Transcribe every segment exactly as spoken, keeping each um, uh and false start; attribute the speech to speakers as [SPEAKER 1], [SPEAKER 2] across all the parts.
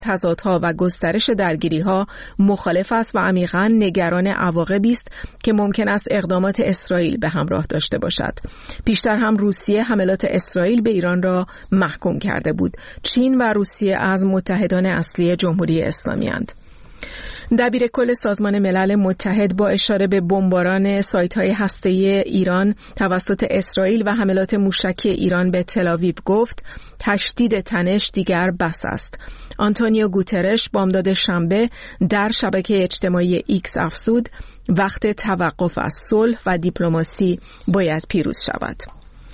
[SPEAKER 1] تضادها و گسترش درگیری‌ها مخالف است و عمیقاً نگران عواقبی است که ممکن است اقدامات اسرائیل به همراه داشته باشد. پیشتر هم روسیه حملات اسرائیل به ایران را محکوم کرده بود. چین و روسیه از متحدان اصلی جمهوری اسلامی اند. دبیر کل سازمان ملل متحد با اشاره به بمباران سایت‌های هسته‌ای ایران توسط اسرائیل و حملات موشکی ایران به تل‌آویو گفت تشدید تنش دیگر بس است. آنتونیو گوترش بامداد شنبه در شبکه اجتماعی ایکس افزود وقت توقف از صلح و دیپلماسی باید پیروز شود.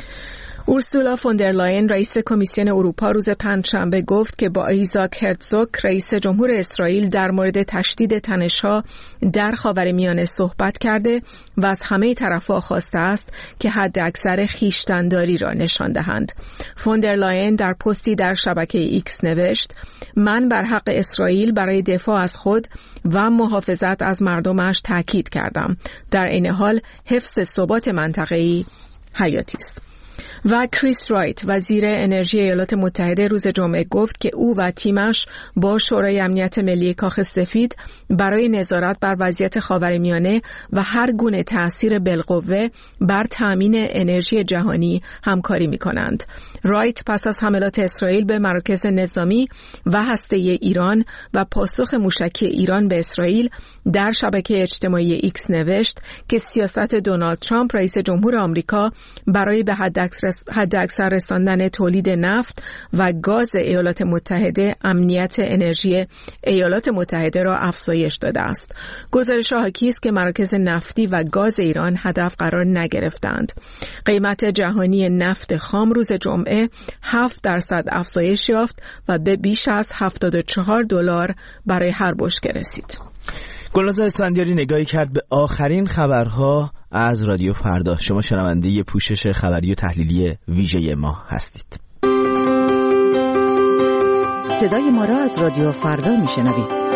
[SPEAKER 1] اورسولا فوندرلاین رئیس کمیسیون اروپا روز پنجشنبه گفت که با ایزاک هرتزوگ رئیس جمهور اسرائیل در مورد تشدید تنش‌ها در خاورمیانه صحبت کرده و از همه طرف‌ها خواسته است که حداکثر خویشتن‌داری را نشان دهند. فوندرلاین در پستی در شبکه ایکس نوشت: من بر حق اسرائیل برای دفاع از خود و محافظت از مردمش تاکید کردم. در این حال حفظ ثبات منطقه‌ای حیاتی است. و کریس رایت وزیر انرژی ایالات متحده روز جمعه گفت که او و تیمش با شورای امنیت ملی کاخ سفید برای نظارت بر وضعیت خاورمیانه و هر گونه تأثیر بالقوه بر تامین انرژی جهانی همکاری می‌کنند. رایت پس از حملات اسرائیل به مراکز نظامی و هسته‌ای ایران و پاسخ موشکی ایران به اسرائیل در شبکه اجتماعی ایکس نوشت که سیاست دونالد ترامپ رئیس جمهور آمریکا برای به حداکثر حداکثر رساندن تولید نفت و گاز ایالات متحده امنیت انرژی ایالات متحده را افزایش داده است. گزارش حاکی است که مراکز نفتی و گاز ایران هدف قرار نگرفتند. قیمت جهانی نفت خام روز جمعه هفت درصد افزایش یافت و به بیش از هفتاد و چهار دلار برای هر بشکه رسید.
[SPEAKER 2] گلناز اسفندیاری نگاهی کرد به آخرین خبرها از رادیو فردا. شما شنونده پوشش خبری و تحلیلی ویژه ما هستید.
[SPEAKER 3] صدای ما را از رادیو فردا میشنوید.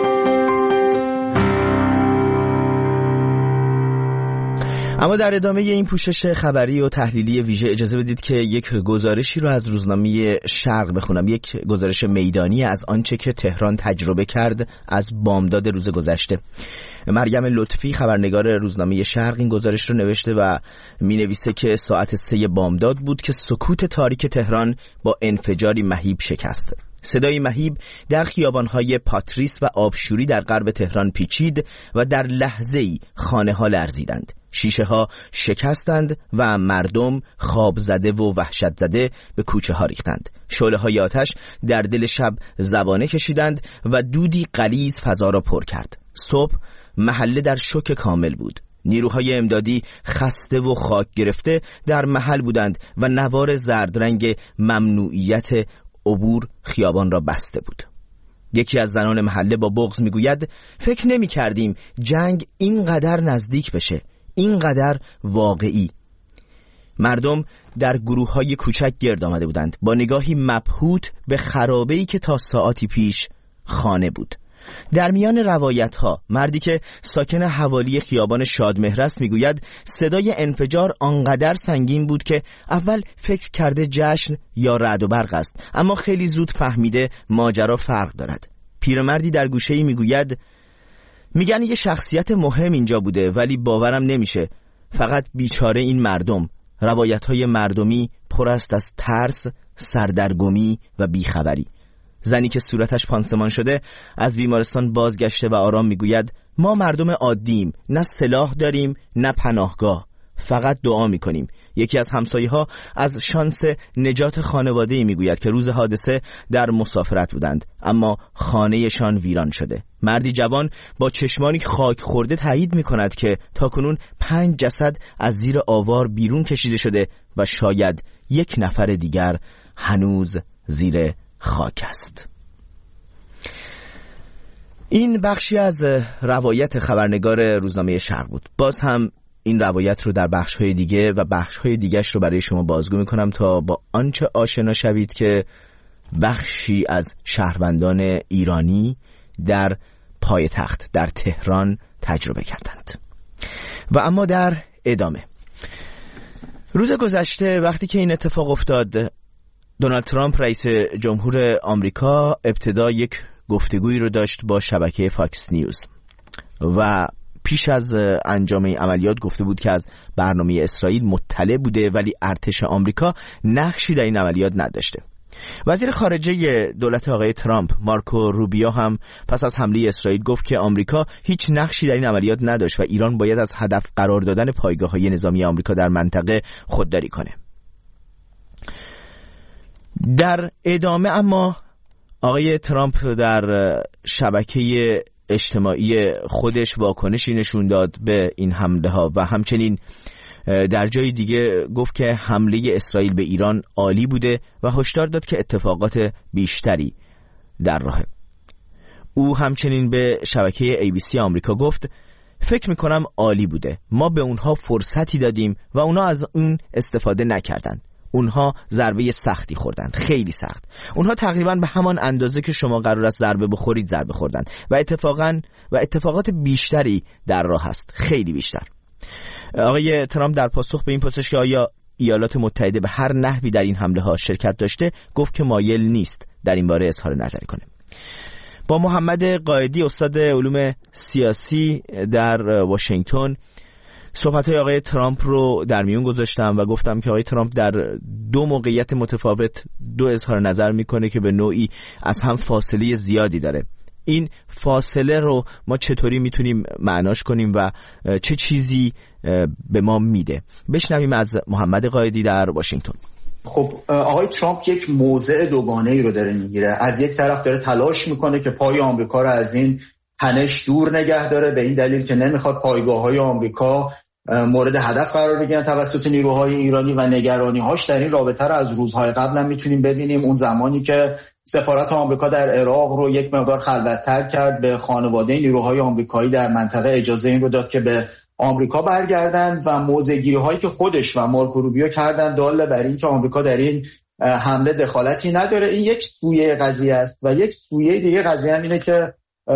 [SPEAKER 2] اما در ادامه این پوشش خبری و تحلیلی ویژه اجازه بدید که یک گزارشی رو از روزنامه شرق بخونم. یک گزارش میدانی از آنچه که تهران تجربه کرد از بامداد روز گذشته. مریم لطفی خبرنگار روزنامه شرق این گزارش رو نوشته و می نویسه که ساعت سه بامداد بود که سکوت تاریک تهران با انفجاری مهیب شکست. صدای مهیب در خیابان‌های پاتریس و آبشوری در غرب تهران پیچید و در لحظه‌ای خانه‌ها لرزیدند. شیشه‌ها شکستند و مردم خواب زده و وحشت زده به کوچه‌ها ریختند. شعله‌های آتش در دل شب زبانه کشیدند و دودی غلیظ فضا را پر کرد. صبح محله در شوک کامل بود. نیروهای امدادی خسته و خاک گرفته در محل بودند و نوار زردرنگ ممنوعیت عبور خیابان را بسته بود. یکی از زنان محله با بغض میگوید فکر نمی کردیم جنگ اینقدر نزدیک بشه، اینقدر واقعی. مردم در گروه‌های کوچک گرد آمده بودند با نگاهی مبهوت به خرابه‌ای که تا ساعتی پیش خانه بود. در میان روایت‌ها مردی که ساکن حوالی خیابان شادمهر است میگوید صدای انفجار آنقدر سنگین بود که اول فکر کرده جشن یا رعد و برق است، اما خیلی زود فهمیده ماجرا فرق دارد. پیرمردی در گوشه‌ای میگوید میگن یه شخصیت مهم اینجا بوده ولی باورم نمیشه، فقط بیچاره این مردم. روایت‌های مردمی پر است از ترس، سردرگمی و بیخبری. زنی که صورتش پانسمان شده از بیمارستان بازگشته و آرام میگوید ما مردم عادیم، نه سلاح داریم نه پناهگاه، فقط دعا میکنیم. یکی از همسایه‌ها از شانس نجات خانواده‌ای میگوید که روز حادثه در مسافرت بودند اما خانه‌شان ویران شده. مردی جوان با چشمانی خاک خورده تایید میکند که تاکنون پنج جسد از زیر آوار بیرون کشیده شده و شاید یک نفر دیگر هنوز زیر خاک است. این بخشی از روایت خبرنگار روزنامه شرق بود. باز هم این روایت رو در بخش‌های دیگه و بخش‌های دیگه‌اش رو برای شما بازگو می‌کنم تا با آنچه آشنا شوید که بخشی از شهروندان ایرانی در پایتخت در تهران تجربه کردند. و اما در ادامه روز گذشته وقتی که این اتفاق افتاد، دونالد ترامپ رئیس جمهور آمریکا ابتدا یک گفتگویی رو داشت با شبکه فاکس نیوز و پیش از انجام این عملیات گفته بود که از برنامه اسرائیل مطلع بوده ولی ارتش آمریکا نقشی در این عملیات نداشته. وزیر خارجه دولت آقای ترامپ مارکو روبیو هم پس از حمله اسرائیل گفت که آمریکا هیچ نقشی در این عملیات نداشت و ایران باید از هدف قرار دادن پایگاه‌های نظامی آمریکا در منطقه خودداری کنه. در ادامه اما آقای ترامپ در شبکه اجتماعی خودش واکنشی نشون داد به این حمله ها و همچنین در جای دیگه گفت که حمله اسرائیل به ایران عالی بوده و هشدار داد که اتفاقات بیشتری در راهه. او همچنین به شبکه ای بی سی آمریکا گفت فکر میکنم عالی بوده، ما به اونها فرصتی دادیم و اونها از اون استفاده نکردند. اونها ضربه سختی خوردند، خیلی سخت. اونها تقریبا به همان اندازه که شما قرار است ضربه بخورید ضربه خوردند و اتفاقا و اتفاقات بیشتری در راه است، خیلی بیشتر. آقای ترامپ در پاسخ به این پرسش که آیا ایالات متحده به هر نحوی در این حمله ها شرکت داشته، گفت که مایل نیست در این باره اظهار نظری کنه. با محمد قائدی استاد علوم سیاسی در واشنگتن صحبت‌های آقای ترامپ رو در میون گذاشتم و گفتم که آقای ترامپ در دو موقعیت متفاوت دو اظهار نظر میکنه که به نوعی از هم فاصله زیادی داره. این فاصله رو ما چطوری میتونیم معناش کنیم و چه چیزی به ما میده؟ بشنویم از محمد قائدی در واشنگتن.
[SPEAKER 4] خب آقای ترامپ یک موضع دوگانه‌ای رو داره میگیره. از یک طرف داره تلاش میکنه که پای آمریکا رو از این تنش دور نگه داره، به این دلیل که نمیخواد پایگاه‌های آمریکا مورد هدف قرار بگیرن توسط نیروهای ایرانی و نگرانی‌هاش در این رابطه رو از روزهای قبل هم میتونیم ببینیم. اون زمانی که سفارت آمریکا در عراق رو یک مقدار خلوت‌تر کرد، به خانواده نیروهای آمریکایی در منطقه اجازه این رو داد که به آمریکا برگردند و موضع‌گیری‌هایی که خودش و مارکو روبیو کردن دال بر این که آمریکا در این حمله دخالتی نداره. این یک سویه قضیه است و یک سویه دیگه قضیه هم اینه که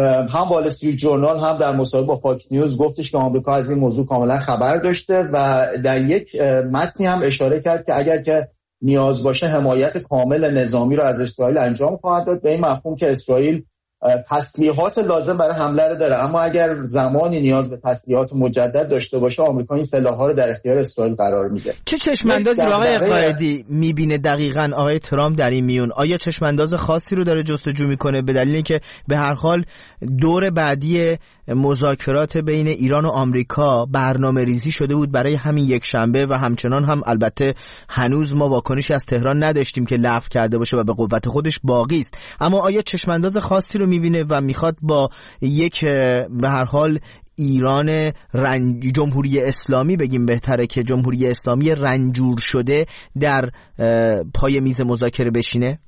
[SPEAKER 4] هم وال استریت جورنال هم در مصاحبه با فاکس نیوز گفتش که آمریکا از این موضوع کاملا خبر داشته و در یک متنی هم اشاره کرد که اگر که نیاز باشه حمایت کامل نظامی رو از اسرائیل انجام خواهد داد، به این مفهوم که اسرائیل تسلیحات لازم برای حمله رو داره، اما اگر زمانی نیاز به تسلیحات مجدد داشته باشه آمریکا این سلاح‌ها رو در اختیار اسرائیل قرار میده.
[SPEAKER 2] چه چشم‌اندازی آقای قائدی میبینه دقیقاً آقای ترامپ در این میون؟ آیا چشم‌انداز خاصی رو داره جستجو میکنه به دلیل اینکه به هر حال دور بعدی مذاکرات بین ایران و آمریکا برنامه ریزی شده بود برای همین یک شنبه و همچنان هم البته هنوز ما واکنشی از تهران نداشتیم که لغو کرده باشه و به قوت خودش باقی است، اما آیا چشم‌انداز خاصی رو میبینه و میخواد با یک به هر حال ایران رنج... جمهوری اسلامی بگیم بهتره که جمهوری اسلامی رنجور شده در پای میز مذاکره بشینه؟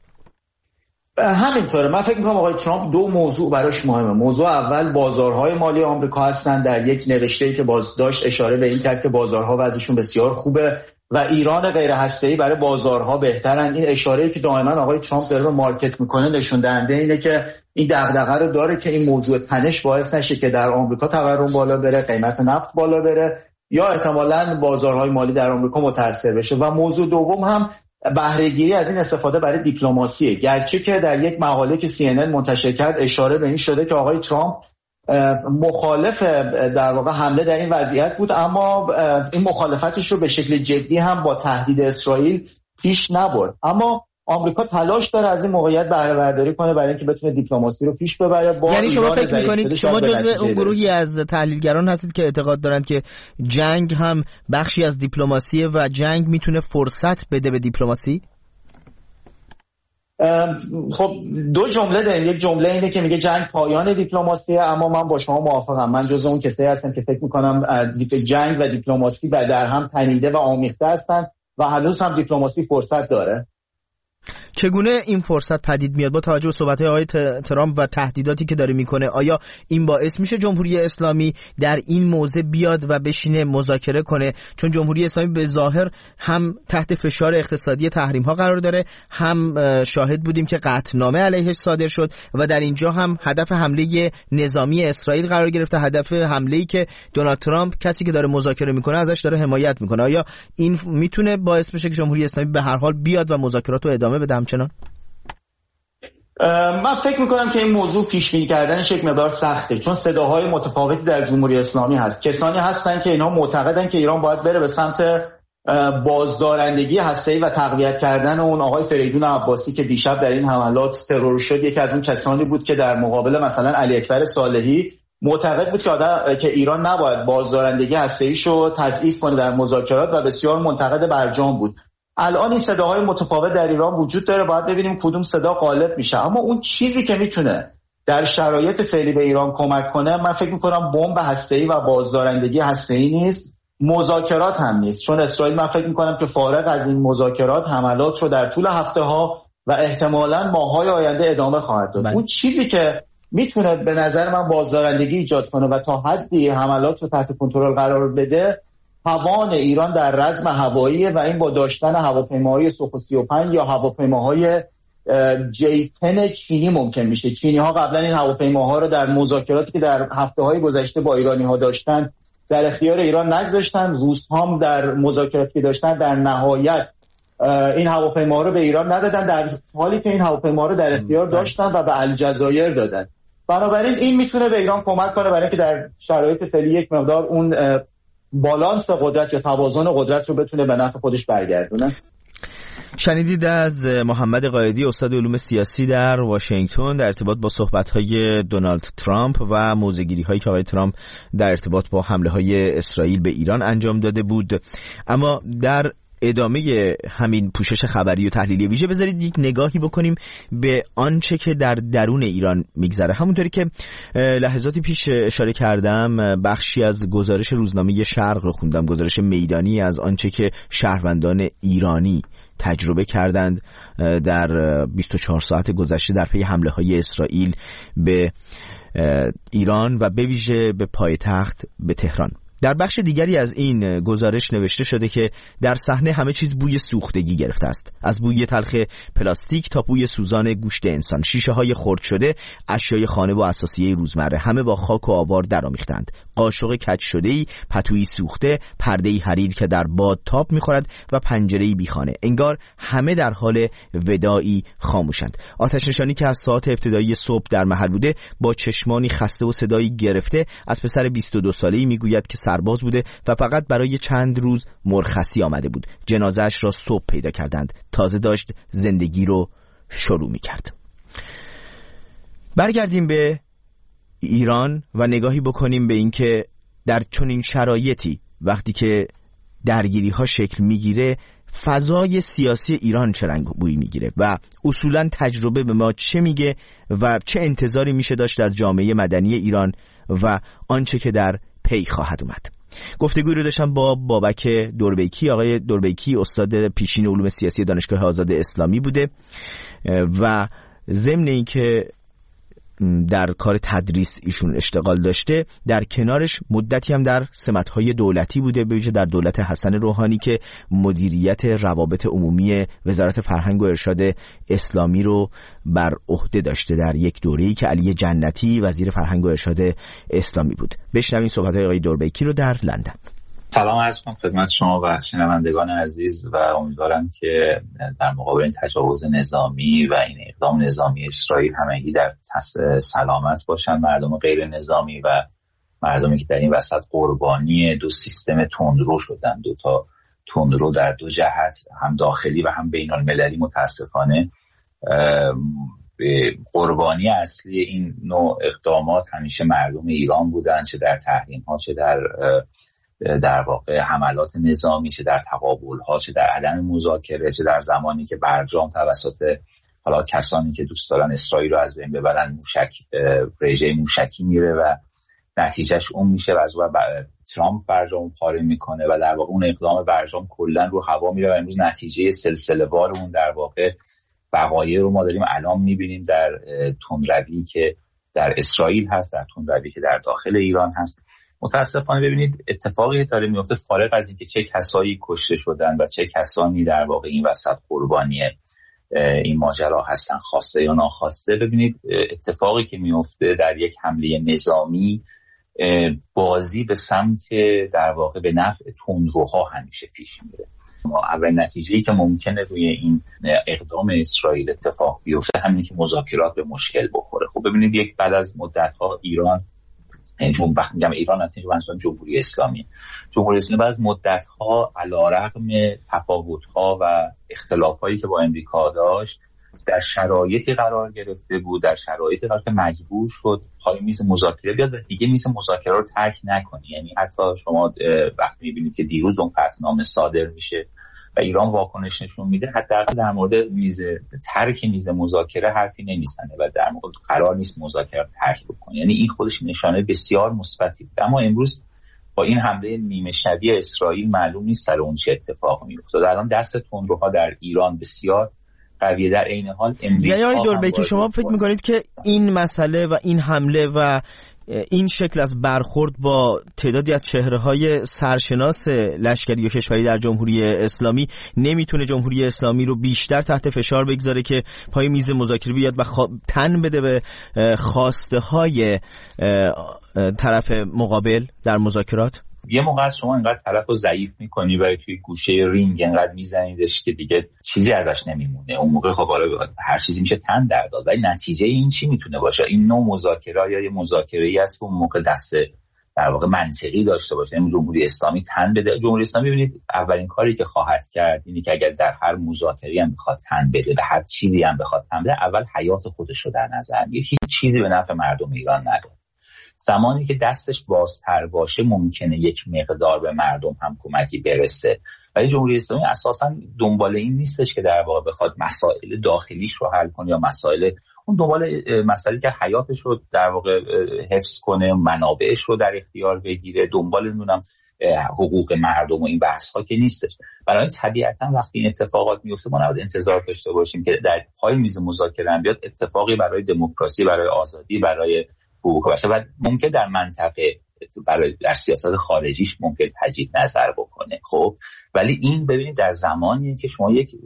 [SPEAKER 4] همینطوره. من فکر میکنم آقای ترامپ دو موضوع براش مهمه. موضوع اول بازارهای مالی آمریکا هستن. در یک نوشته‌ای که باز داشت اشاره به این کرد که بازارها وضعشون بسیار خوبه و ایران غیر هسته‌ای برای بازارها بهترن. این اشاره‌ای که دائما آقای ترامپ داره رو مارکت میکنه نشون دهنده اینه که این دغدغه رو داره که این موضوع تنش باعث نشه که در آمریکا تورم بالا بره، قیمت نفت بالا بره یا احتمالاً بازارهای مالی در آمریکا متاثر بشه. و موضوع دوم هم بهره‌گیری از این استفاده برای دیپلماسیه. گرچه که در یک مقاله که سی ان ان منتشر کرد اشاره به این شده که آقای ترامپ مخالف در واقع حمله در این وضعیت بود، اما این مخالفتش رو به شکل جدی هم با تهدید اسرائیل پیش نبرد. اما آمریکا تلاش داره از این موقعیت بهره برداری کنه برای اینکه بتونه دیپلماسی رو پیش ببره. با
[SPEAKER 2] یعنی شما فکر می‌کنید شما جزو اون گروهی از تحلیلگران هستید که اعتقاد دارند که جنگ هم بخشی از دیپلماسیه و جنگ میتونه فرصت بده به دیپلماسی؟
[SPEAKER 4] خب دو جمله داریم. یک جمله اینه که میگه جنگ پایان دیپلماسیه، اما من با شما موافقم. من جزو اون کسایی هستم که فکر میکنم جنگ و دیپلماسی در هم تنیده و آمیخته هستن و هنوز هم دیپلماسی فرصت داره.
[SPEAKER 2] چگونه این فرصت پدید میاد با توجه به صحبت‌های آقای ترامپ و تهدیداتی که داره میکنه؟ آیا این باعث میشه جمهوری اسلامی در این موضع بیاد و بشینه مذاکره کنه؟ چون جمهوری اسلامی به ظاهر هم تحت فشار اقتصادی تحریم‌ها قرار داره، هم شاهد بودیم که قطعنامه علیهش صادر شد و در اینجا هم هدف حمله نظامی اسرائیل قرار گرفته، هدف حمله‌ای که دونالد ترامپ کسی که داره مذاکره میکنه ازش داره حمایت میکنه. آیا این میتونه باعث بشه که جمهوری اسلامی به هر حال بیاد و مذاکرات رو ادامه بده همچنان؟
[SPEAKER 4] من فکر میکنم که این موضوع پیش بینی کردنش یک مقدار سخته، چون صداهای متفاوتی در جمهوری اسلامی هست. کسانی هستن که اینا معتقدن که ایران باید بره به سمت بازدارندگی هسته‌ای و تقویت کردن اون. آقای فریدون عباسی که دیشب در این حملات ترور شد یکی از اون کسانی بود که در مقابل مثلا علی اکبر صالحی معتقد بود که, که ایران نباید بازدارندگی هسته‌ایشو تضعیف کنه در مذاکرات و بسیار منتقد برجام بود. الان این صداهای متفاوت در ایران وجود داره، باید ببینیم کدوم صدا غالب میشه. اما اون چیزی که میتونه در شرایط فعلی به ایران کمک کنه، من فکر میکنم بمب هسته‌ای و بازدارندگی هسته‌ای نیست، مذاکرات هم نیست. چون اسرائیل من فکر میکنم که فارغ از این مذاکرات حملات رو در طول هفته ها و احتمالاً ماه‌های آینده ادامه خواهد داد. اون چیزی که میتونه به نظر من بازدارندگی ایجاد کنه و تا حدی حملات رو تحت کنترل قرار بده، توان ایران در رزم هوایی و این با داشتن هواپیماهای سوخو سی و پنج یا هواپیماهای جی ده چینی ممکن میشه. چینی ها قبلا این هواپیماها رو در مذاکراتی که در هفته های گذشته با ایرانی ها داشتن در اختیار ایران نگذاشتن. روس هم در مذاکراتی که داشتن در نهایت این هواپیماها رو به ایران ندادن، در حالی که این هواپیماها رو در اختیار داشتن و به الجزایر دادن. بنابراین این میتونه به ایران کمک کنه برای اینکه در شرایط فعلی یک مقدار اون بالانس قدرت یا توازن قدرت رو بتونه به نفع خودش برگردونه.
[SPEAKER 2] شنیدید از محمد قائدی، استاد علوم سیاسی در واشنگتن، در ارتباط با صحبت‌های دونالد ترامپ و موضع‌گیری‌هایی که آقای ترامپ در ارتباط با حمله‌های اسرائیل به ایران انجام داده بود. اما در ادامه همین پوشش خبری و تحلیلی ویژه بذارید یک نگاهی بکنیم به آنچه که در درون ایران میگذره. همونطوری که لحظاتی پیش اشاره کردم، بخشی از گزارش روزنامه شرق رو خوندم، گزارش میدانی از آنچه که شهروندان ایرانی تجربه کردند در بیست و چهار ساعت گذشته در پی حمله های اسرائیل به ایران و به ویژه به پایتخت به تهران. در بخش دیگری از این گزارش نوشته شده که در صحنه همه چیز بوی سوختگی گرفته است، از بوی تلخ پلاستیک تا بوی سوزان گوشت انسان. شیشه های خرد شده، اشیای خانه و اساسیه روزمره، همه با خاک و آوار درآمیختند. قاشق کج شده‌ای، پتویی سوخته، پرده‌ای حریر که در باد تاب می‌خورد و پنجره‌ای بیخانه. انگار همه در حال وداعی خاموشند. آتش نشانی که از ساعات ابتدایی صبح در محل بوده، با چشمانی خسته و صدایی گرفته از پسر بیست و دو ساله‌ای میگوید که سرباز بوده و فقط برای چند روز مرخصی آمده بود. جنازه‌اش را صبح پیدا کردند. تازه داشت زندگی رو شروع می‌کرد. برگردیم به ایران و نگاهی بکنیم به اینکه در چنین شرایطی وقتی که درگیری ها شکل میگیره، فضای سیاسی ایران چه رنگ بویی میگیره و اصولا تجربه به ما چه میگه و چه انتظاری میشه داشت از جامعه مدنی ایران و آنچه که در پی خواهد اومد. گفتگوی رو داشتم با بابک دوربیکی. آقای دوربیکی استاد پیشین علوم سیاسی دانشگاه آزاد اسلامی بوده و ضمن اینکه در کار تدریس ایشون اشتغال داشته، در کنارش مدتی هم در سمت‌های دولتی بوده، به ویژه در دولت حسن روحانی که مدیریت روابط عمومی وزارت فرهنگ و ارشاد اسلامی رو بر عهده داشته در یک دوره‌ای که علی جنتی وزیر فرهنگ و ارشاد اسلامی بود. بشنویم صحبت‌های آقای دوربیکی رو در لندن.
[SPEAKER 5] سلام عرض می‌کنم خدمت شما و شنوندگان عزیز و امیدوارم که در مقابل این تجاوز نظامی و این اقدام نظامی اسرائیل همگی در سلامت باشن، مردم غیر نظامی و مردمی که در این وسط قربانی دو سیستم تندرو شدن، دو تا تندرو در دو جهت، هم داخلی و هم بین المللی. متاسفانه قربانی اصلی این نوع اقدامات همیشه مردم ایران بودن، چه در تحریم‌ها، چه در در واقع حملات نظامی، چه در تقابل‌ها، چه در عدم مذاکره، چه در زمانی که برجام توسط حالا کسانی که دوست دارن اسرائیل رو از بین ببرن موشک رژه موشکی میره و نتیجهش اون میشه و از اون ترامپ برجام پاره میکنه و در واقع اون اقدام برجام کلا رو هوا میره و امروز نتیجه سلسله وار اون در واقع وقایع رو ما داریم الان میبینیم در تندروی که در اسرائیل هست، در تندروی که در داخل ایران هست. متاسفانه ببینید اتفاقی داره میفته، فارغ از اینکه چه کسایی کشته شدن و چه کسانی در واقع این وسط قربانی این ماجرا هستن، خواسته یا ناخواسته. ببینید اتفاقی که میفته در یک حمله نظامی، بازی به سمت در واقع به نفع تندروها همیشه پیش میره. اول نتیجه‌ای که ممکنه روی این اقدام اسرائیل اتفاق بیفته همینه که مذاکرات به مشکل بخوره. خب ببینید یک بعد از مدت‌ها ایران، یعنی وقتی میگم ایران نتیجه منظورم جمهوری اسلامی جمهوری اسلامی بعد از مدت‌ها علی‌رغم تفاوت‌ها و اختلاف‌هایی که با امریکا داشت در شرایطی قرار گرفته بود، در شرایطی قرار که مجبور شد پای میز مذاکره بیاد و دیگه میز مذاکره رو ترک نکنه. یعنی حتی شما وقتی می‌بینید که دیروز اون قطعنامه صادر میشه و ایران واکنش نشون میده، حداقل در مورد میز ترک میز مذاکره حرفی نمیزنه و در مورد قرار نیست مذاکره رو ترک بکنه. یعنی این خودش نشانه بسیار مثبتی. اما امروز با این حمله نیمه شبیه اسرائیل معلوم نیست سر اون چه اتفاقی میفته. الان دست تندروها در ایران بسیار قویه. در عین حال امریکا،
[SPEAKER 2] یعنی آقای دوربکی شما فکر میکنید که این مسئله و این حمله و این شکل از برخورد با تعدادی از چهره‌های سرشناس لشکری و کشوری در جمهوری اسلامی نمیتونه جمهوری اسلامی رو بیشتر تحت فشار بگذاره که پای میز مذاکره بیاد و خوا... تن بده به خواسته های طرف مقابل در مذاکرات؟
[SPEAKER 5] یه موقع از شما اینقدر طرف رو ضعیف میکنی و توی گوشه رینگ اینقدر میزنیدش که دیگه چیزی ازش نمیمونه. اون موقع خب هر چیزی میشه تن در داد. ولی نتیجه این چی میتونه باشه؟ این نوع مذاکره یا یه مذاکره‌ای است که اون موقع دست در واقع منطقی داشته باشه. یعنی جمهوری اسلامی تن بده. جمهوری اسلامی ببینید اولین کاری که خواهد کرد اینه که اگر در هر مذاکره‌ای هم بخواد تن بده، به هر چیزی هم بخواد تن بده، اول حیات خودش رو در نظر میگیره. هیچ چیزی به نفع مردم ایران نداره. زمانی که دستش بازتر باشه ممکنه یک مقدار به مردم هم کمکی برسه. ولی جمهوری اسلامی اساساً دنبال این نیستش که در واقع بخواد مسائل داخلیش رو حل کنه یا مسائل اون دنبال مسائلی که حیاتش رو در واقع حفظ کنه، منابعش رو در اختیار بگیره، دنبال نونم حقوق مردم و این بحث ها که نیستش. برای طبیعتاً وقتی این اتفاقات میفته ما نباید انتظار داشته باشیم که در پای میز مذاکره هم بیاد اتفاقی برای دموکراسی، برای آزادی، برای حقوق بشه و ممکن در منطقه برای در سیاست خارجیش ممکن تجدید نظر بکنه. خب ولی این ببینید در زمانی که شما یک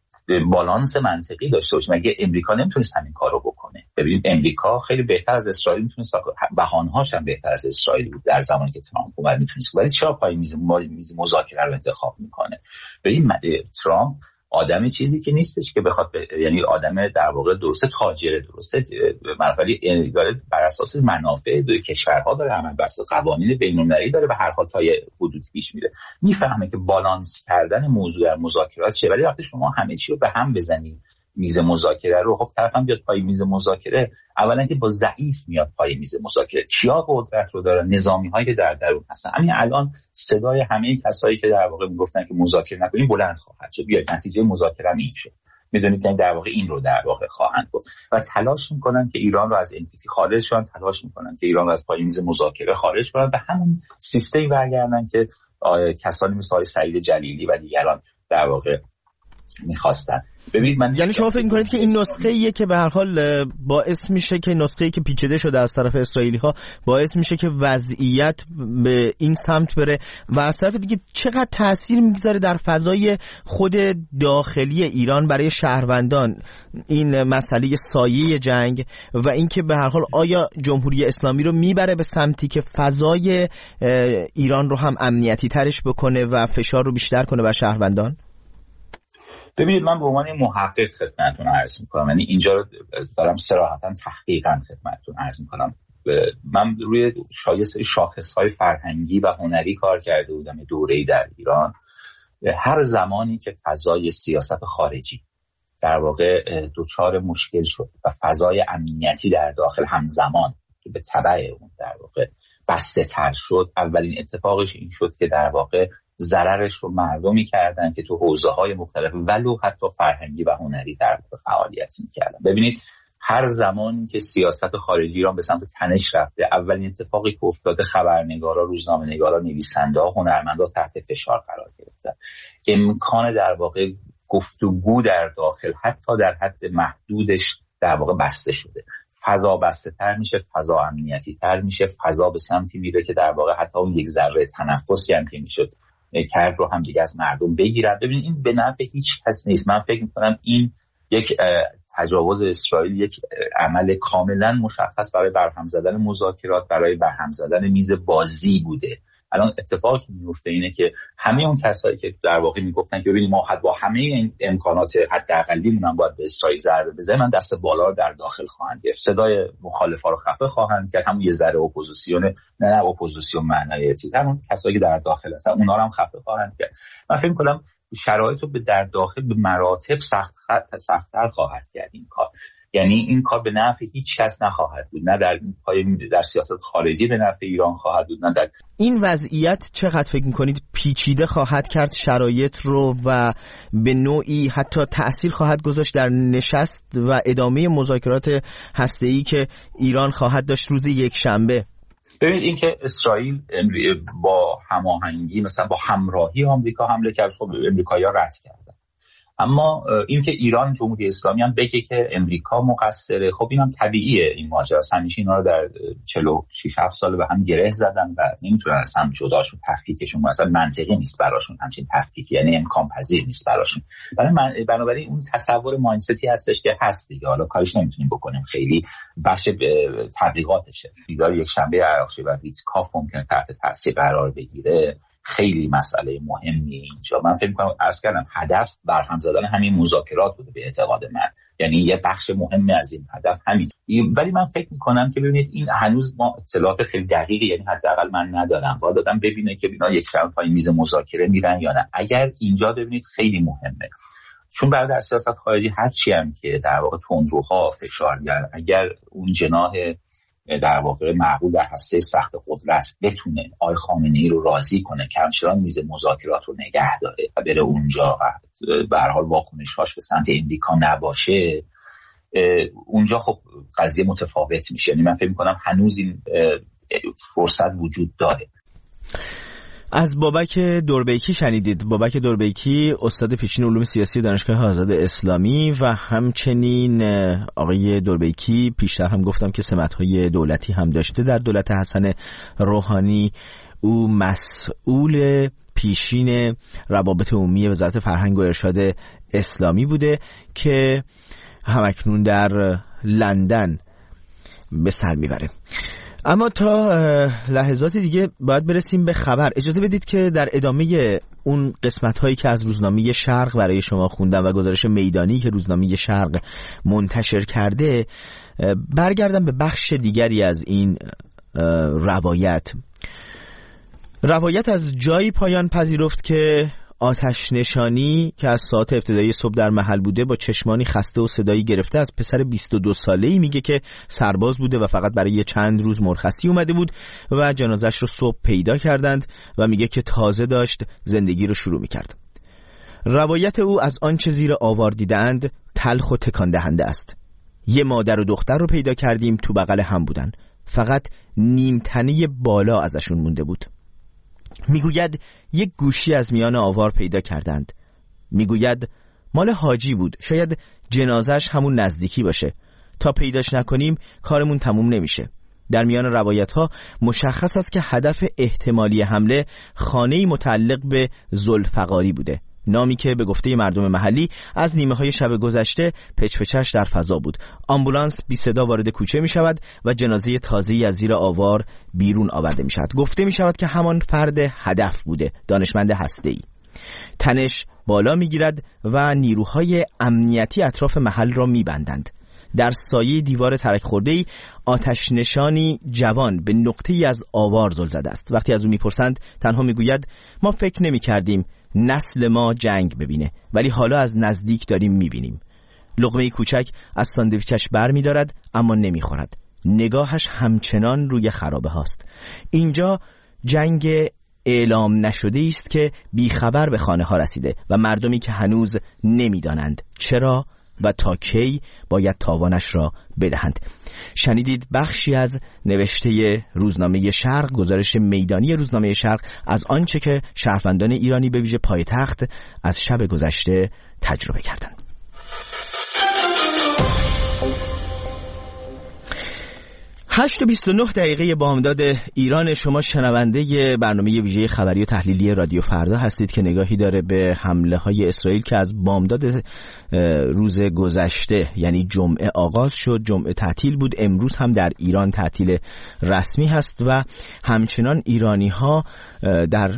[SPEAKER 5] بالانس منطقی داشته باشید. مگه امریکا نمیتونست همین کارو بکنه؟ ببینید امریکا خیلی بهتر از اسرائیل میتونست، بهانه‌هاش هم بهتر از اسرائیل بود در زمانی که ترامپ اومد میتونست، ولی چرا پای میز میز مذاکره رو انتخاب میکنه؟ ببین ترامپ آدم چیزی که نیستش که بخواد ب... یعنی آدم در واقع درسته تاجر درسته ولی داره بر اساس منافع دو کشورها داره عمل بر اساس قوانین بین‌المللی داره به هر حال تا یه حدودی پیش میره. میفهمه که بالانس کردن موضوع در مذاکرات چیه. ولی وقتی شما همه چی رو به هم بزنید میز مذاکره رو، خب طرف هم بیاد پای میز مذاکره، اولا که با ضعیف میاد پای میز مذاکره. چیا قدرت رو داره؟ نظامی هایی که در درون هستن. همین الان صدای همه کسایی که در واقع میگفتن که مذاکره نکنیم بلند خواهد شد. بیاد نتیجه مذاکره این شد. میدونید که در واقع این رو در واقع خواهند گفت و تلاش میکنن که ایران رو از ان پی تی خارج کنن، تلاش میکنن که ایران رو از پای میز مذاکره خارج کنن و همون سیستمی برگردن که کسانی مثل آقای سعید جلیلی و دیگران در واقع میخواستن. ببینید من
[SPEAKER 2] یعنی شما فکر می‌کنید که این نسخه ایه که به هر حال باعث میشه که نسخه‌ای که پیچیده شده از طرف اسرائیلی‌ها باعث میشه که وضعیت به این سمت بره و از طرف دیگه چقدر تأثیر میگذاره در فضای خود داخلی ایران برای شهروندان این مسئله سایه جنگ و اینکه به هر حال آیا جمهوری اسلامی رو میبره به سمتی که فضای ایران رو هم امنیتی ترش بکنه و فشار رو بیشتر کنه بر شهروندان؟
[SPEAKER 5] ببینید من به عنوان محقق خدمتتون عرض میکنم، یعنی اینجا رو دارم صراحتاً تحقیقاً خدمتتون عرض میکنم. من روی شایسته شاخصهای فرهنگی و هنری کار کرده بودم دوره‌ای در ایران. هر زمانی که فضای سیاست خارجی در واقع دچار مشکل شد و فضای امنیتی در داخل همزمان که به تبع اون در واقع بسته تر شد، اولین اتفاقش این شد که در واقع ضررش رو مردمی کردن که تو حوزه‌های مختلف ولو حتی فرهنگی و هنری در فعالیت می‌کردن. ببینید هر زمانی که سیاست خارجی ایران به سمت تنش رفته، اولین اتفاقی که افتاده خبرنگارا، روزنامه‌نگارا، نویسنده‌ها، هنرمندا تحت فشار قرار گرفتن. امکان در واقع گفتگو در داخل حتی در حد محدودش در واقع بسته شده. فضا بسته تر میشه، فضا امنیتی تر میشه، فضا به سمتی میره که در واقع حتی اون یک ذره تنفسی هم که میشد کرد رو هم دیگه از مردم بگیرن. ببینید این به نفع هیچ کس نیست. من فکر میکنم این یک تجاوز اسرائیل، یک عمل کاملا مشخص برای برهم زدن مذاکرات، برای برهم زدن میز بازی بوده. الان اتفاقی که میفته اینه که همه اون کسایی که در واقع میگفتن که ببینید ما حد با همه این امکانات حداقلیمون هم باید به اسرائیل ضربه بزنیم، من دست بالا رو در داخل خواهند گرفت، صدای مخالفا رو خفه خواهند کرد، همون یه ذره اپوزیسیون، نه نه اپوزیسیون معنای چیز، همون کسایی که در داخل هستن اونا رو هم خفه خواهند کرد. من فکر می‌کنم شرایط رو به در داخل به مراتب سخت سخت‌تر خواهد کرد این کار. یعنی این کار به نفع هیچ کس نخواهد بود، نه در پای در سیاست خارجی به نفع ایران خواهد بود، نه در
[SPEAKER 2] این وضعیت. چقدر فکر میکنید پیچیده خواهد کرد شرایط رو و به نوعی حتی تأثیر خواهد گذاشت در نشست و ادامه مذاکرات هسته‌ای که ایران خواهد داشت روز یک شنبه؟
[SPEAKER 5] ببینید اینکه اسرائیل با هماهنگی مثلا با همراهی آمریکا حمله کرد، خب امریکایی‌ها رد کردن. اما اینکه ایران جمهوری اسلامی هم بگه که امریکا مقصره، خب این هم طبیعیه. این ماجرا همیشه اینا رو در چهل و شش هفت سال به هم گره زدن و نمیتونن از هم جداشون، تفکیکشون مثلا منطقی نیست براشون همچین تفکیک، یعنی امکان پذیر نیست براشون. برای بنابراین اون تصور مایندستی هستش که هست دیگه، حالا کارش نمیتونیم بکنیم، خیلی بخش تبلیغاتشه. دیدار یک شنبه عراقچی و ریتکاف ممکن تحت تاثیر قرار بگیره، خیلی مسئله مهمیه اینجا. من فکر می‌کنم عرض کردم هدف برهم زدن همین مذاکرات بوده به اعتقاد من، یعنی یه بخش مهمی از این هدف همین. ولی من فکر می‌کنم که ببینید این هنوز ما اطلاعات خیلی دقیقی، یعنی حداقل من ندارم، باید آدم ببینه که اینا یک شب پای میز مذاکره میرن یا نه. اگر اینجا ببینید خیلی مهمه، چون برای در سیاست خارجی هر چی هم که در واقع تندروها فشارگر، اگر اون جناح در واقع معقول در هسته سخت قدرت بتونه آقای خامنه‌ای رو راضی کنه که همچنان میز مذاکرات رو نگه داره و بره اونجا و به هر حال واکنش‌هاش به سمت امریکا نباشه، اونجا خب قضیه متفاوت میشه. یعنی من فکر می‌کنم هنوز این فرصت وجود داره.
[SPEAKER 2] از بابک دوربیکی شنیدید. بابک دوربیکی استاد پیشین علوم سیاسی دانشگاه آزاد اسلامی و همچنین آقای دوربیکی پیشتر هم گفتم که سمت‌های دولتی هم داشته در دولت حسن روحانی. او مسئول پیشین روابط عمومی وزارت فرهنگ و ارشاد اسلامی بوده که همکنون در لندن به سر میبره. اما تا لحظات دیگه باید برسیم به خبر. اجازه بدید که در ادامه اون قسمت هایی که از روزنامه شرق برای شما خوندم و گزارش میدانی که روزنامه شرق منتشر کرده برگردم به بخش دیگری از این روایت. روایت از جایی پایان پذیرفت که آتش نشانی که از ساعت ابتدایی صبح در محل بوده با چشمانی خسته و صدایی گرفته از پسر بیست و دو ساله‌ای میگه که سرباز بوده و فقط برای چند روز مرخصی اومده بود و جنازش رو صبح پیدا کردند و میگه که تازه داشت زندگی رو شروع میکرد. روایت او از آنچه زیر آوار دیدند تلخ و تکان دهنده است. یه مادر و دختر رو پیدا کردیم تو بغل هم بودن، فقط نیم تنه بالا ازشون مونده بود. میگوید یک گوشی از میان آوار پیدا کردند. میگوید مال حاجی بود، شاید جنازش همون نزدیکی باشه. تا پیداش نکنیم کارمون تموم نمیشه. در میان روایت ها مشخص است که هدف احتمالی حمله خانه‌ای متعلق به ذوالفقاری بوده، نامی که به گفته مردم محلی از نیمه های شب گذشته پچ‌پچش در فضا بود. آمبولانس بی صدا وارد کوچه می شود و جنازه تازه‌ای از زیر آوار بیرون آورده می شود. گفته می شود که همان فرد هدف بوده، دانشمند هسته‌ای. تنش بالا می گیرد و نیروهای امنیتی اطراف محل را می بندند. در سایه دیوار ترک خورده‌ای آتش نشانی جوان به نقطه‌ای از آوار زل زده است. وقتی از او میپرسند تنها میگوید ما فکر نمی‌کردیم نسل ما جنگ ببینه، ولی حالا از نزدیک داریم میبینیم. لقمه کوچک از ساندویچش بر می‌دارد اما نمیخورد. نگاهش همچنان روی خرابه هاست. اینجا جنگ اعلام نشده است که بیخبر به خانه ها رسیده و مردمی که هنوز نمیدانند چرا و تا کی باید تاوانش را بدهند. شنیدید بخشی از نوشته روزنامه شرق، گزارش میدانی روزنامه شرق از آنچه که شهروندان ایرانی به ویژه پایتخت از شب گذشته تجربه کردند. هشت و بیست و نه دقیقه بامداد ایران. شما شنونده برنامه ویژه خبری و تحلیلی رادیو فردا هستید که نگاهی داره به حمله های اسرائیل که از بامداد روز گذشته یعنی جمعه آغاز شد. جمعه تعطیل بود، امروز هم در ایران تعطیل رسمی هست و همچنان ایرانی ها در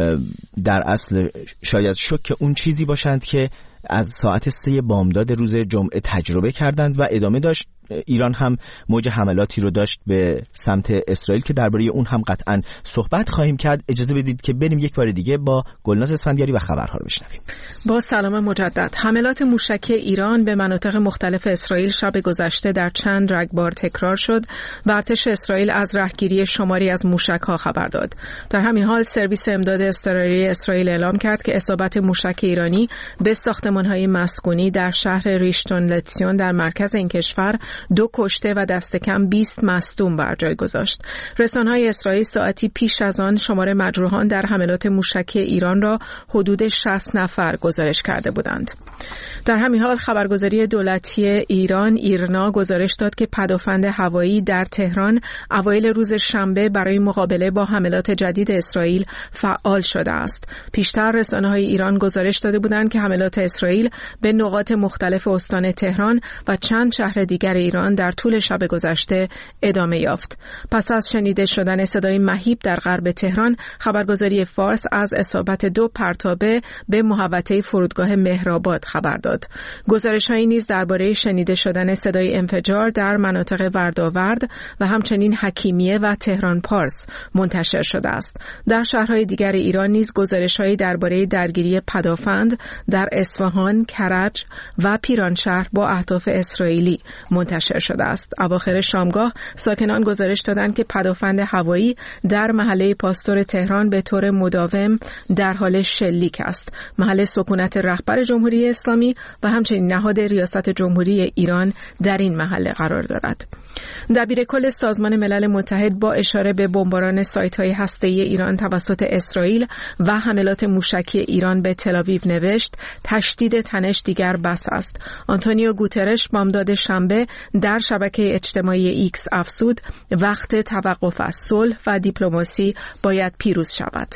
[SPEAKER 2] در اصل شاید شوک اون چیزی باشند که از ساعت سه بامداد روز جمعه تجربه کردند و ادامه داشت. ایران هم موج حملاتی رو داشت به سمت اسرائیل که درباره اون هم قطعاً صحبت خواهیم کرد. اجازه بدید که بریم یک بار دیگه با گلناز اسفندیاری و خبرها رو بشنویم.
[SPEAKER 1] با سلام مجدد. حملات موشکی ایران به مناطق مختلف اسرائیل شب گذشته در چند رگبار تکرار شد و ارتش اسرائیل از رهگیری شماری از موشک‌ها خبر داد. در همین حال سرویس امداد اضطراری اسرائیل اعلام کرد که اصابت موشک ایرانی به ساختمان‌های مسکونی در شهر ریشتون لتسیون در مرکز این کشور دو کشته و دست کم بیست مصدوم بر جای گذاشت. رسانه‌های اسرائیل ساعتی پیش از آن شمار مجروحان در حملات موشکی ایران را حدود شصت نفر گزارش کرده بودند. در همین حال خبرگزاری دولتی ایران ایرنا گزارش داد که پدافند هوایی در تهران اوایل روز شنبه برای مقابله با حملات جدید اسرائیل فعال شده است. پیشتر رسانه‌های ایران گزارش داده بودند که حملات اسرائیل به نقاط مختلف استان تهران و چند شهر دیگر ایران در طول شب گذشته ادامه یافت. پس از شنیده شدن صدای مهیب در غرب تهران، خبرگزاری فارس از اصابت دو پرتابه به محوطه فرودگاه مهرآباد خبر داد. گزارش‌هایی نیز درباره شنیده شدن صدای انفجار در مناطق ورداورد و همچنین حکیمیه و تهران پارس منتشر شده است. در شهرهای دیگر ایران نیز گزارش‌هایی درباره درگیری پدافند در اصفهان، کرج و پیرانشهر با اهداف اسرائیلی منتشر شده است. اواخر شامگاه ساکنان گزارش دادند که پدافند هوایی در محله پاستور تهران به طور مداوم در حال شلیک است. محل سکونت رهبر جمهوری اسلامی و همچنین نهاد ریاست جمهوری ایران در این محله قرار دارد. دبیرکل سازمان ملل متحد با اشاره به بمباران سایت‌های هسته‌ای ایران توسط اسرائیل و حملات موشکی ایران به تل‌آویو نوشت: تشدید تنش دیگر بس است. آنتونیو گوترش بامداد شنبه در شبکه اجتماعی ایکس افزود: وقت توقف از صلح و دیپلماسی باید پیروز شود.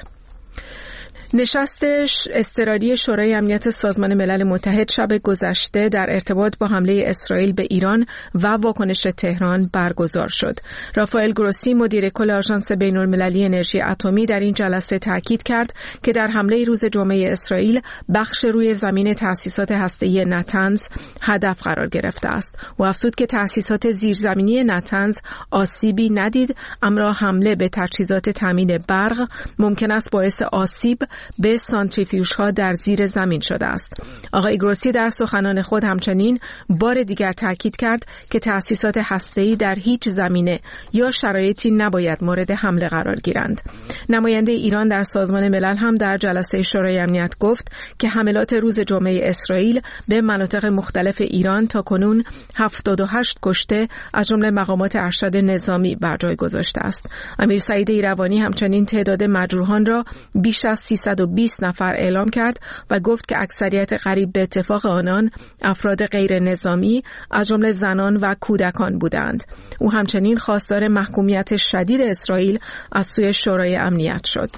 [SPEAKER 1] نشست اضطراری شورای امنیت سازمان ملل متحد شب گذشته در ارتباط با حمله اسرائیل به ایران و واکنش تهران برگزار شد. رافائل گروسی مدیر کل آژانس بین‌المللی انرژی اتمی در این جلسه تاکید کرد که در حمله روز جمعه اسرائیل بخش روی زمین تأسیسات هسته‌ای نتنز هدف قرار گرفته است. او افزود که تأسیسات زیرزمینی نتنز آسیبی ندید، اما حمله به تجهیزات تامین برق ممکن است باعث آسیب به سانتریفیوژها در زیر زمین شده است. آقای گروسی در سخنان خود همچنین بار دیگر تاکید کرد که تأسیسات هسته‌ای در هیچ زمینه یا شرایطی نباید مورد حمله قرار گیرند. نماینده ایران در سازمان ملل هم در جلسه شورای امنیت گفت که حملات روز جمعه اسرائیل به مناطق مختلف ایران تاکنون هفتاد و هشت کشته از جمله مقامات ارشد نظامی بر جای گذاشته است. امیر سعید ایروانی همچنین تعداد مجروحان را بیش از سیصد و بیست نفر اعلام کرد و گفت که اکثریت قریب به اتفاق آنان افراد غیر نظامی از جمله زنان و کودکان بودند. او همچنین خواستار محکومیت شدید اسرائیل از سوی شورای امنیت شد.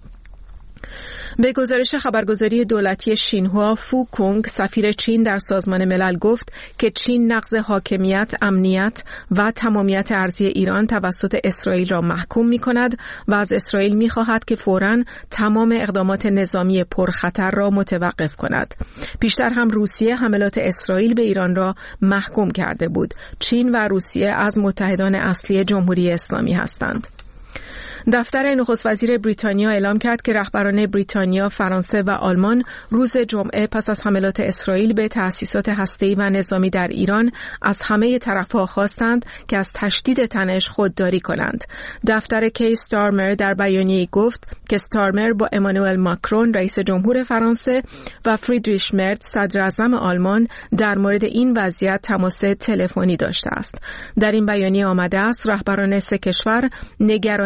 [SPEAKER 1] به گزارش خبرگزاری دولتی شینهوا، فو کونگ سفیر چین در سازمان ملل گفت که چین نقض حاکمیت، امنیت و تمامیت ارضی ایران توسط اسرائیل را محکوم می‌کند و از اسرائیل می‌خواهد که فوراً تمام اقدامات نظامی پرخطر را متوقف کند. پیشتر هم روسیه حملات اسرائیل به ایران را محکوم کرده بود. چین و روسیه از متحدان اصلی جمهوری اسلامی هستند. دفتر نخست وزیر بریتانیا اعلام کرد که رهبران بریتانیا، فرانسه و آلمان روز جمعه پس از حملات اسرائیل به تأسیسات هسته‌ای و نظامی در ایران از همه طرف‌ها خواستند که از تشدید تنش خودداری کنند. دفتر کی ستارمر در بیانیه‌ای گفت که ستارمر با امانوئل ماکرون رئیس جمهور فرانسه و فریدریش مرز صدر اعظم آلمان در مورد این وضعیت تماس تلفنی داشته است. در این بیانیه آمده است رهبران سه کشور نگرانی‌های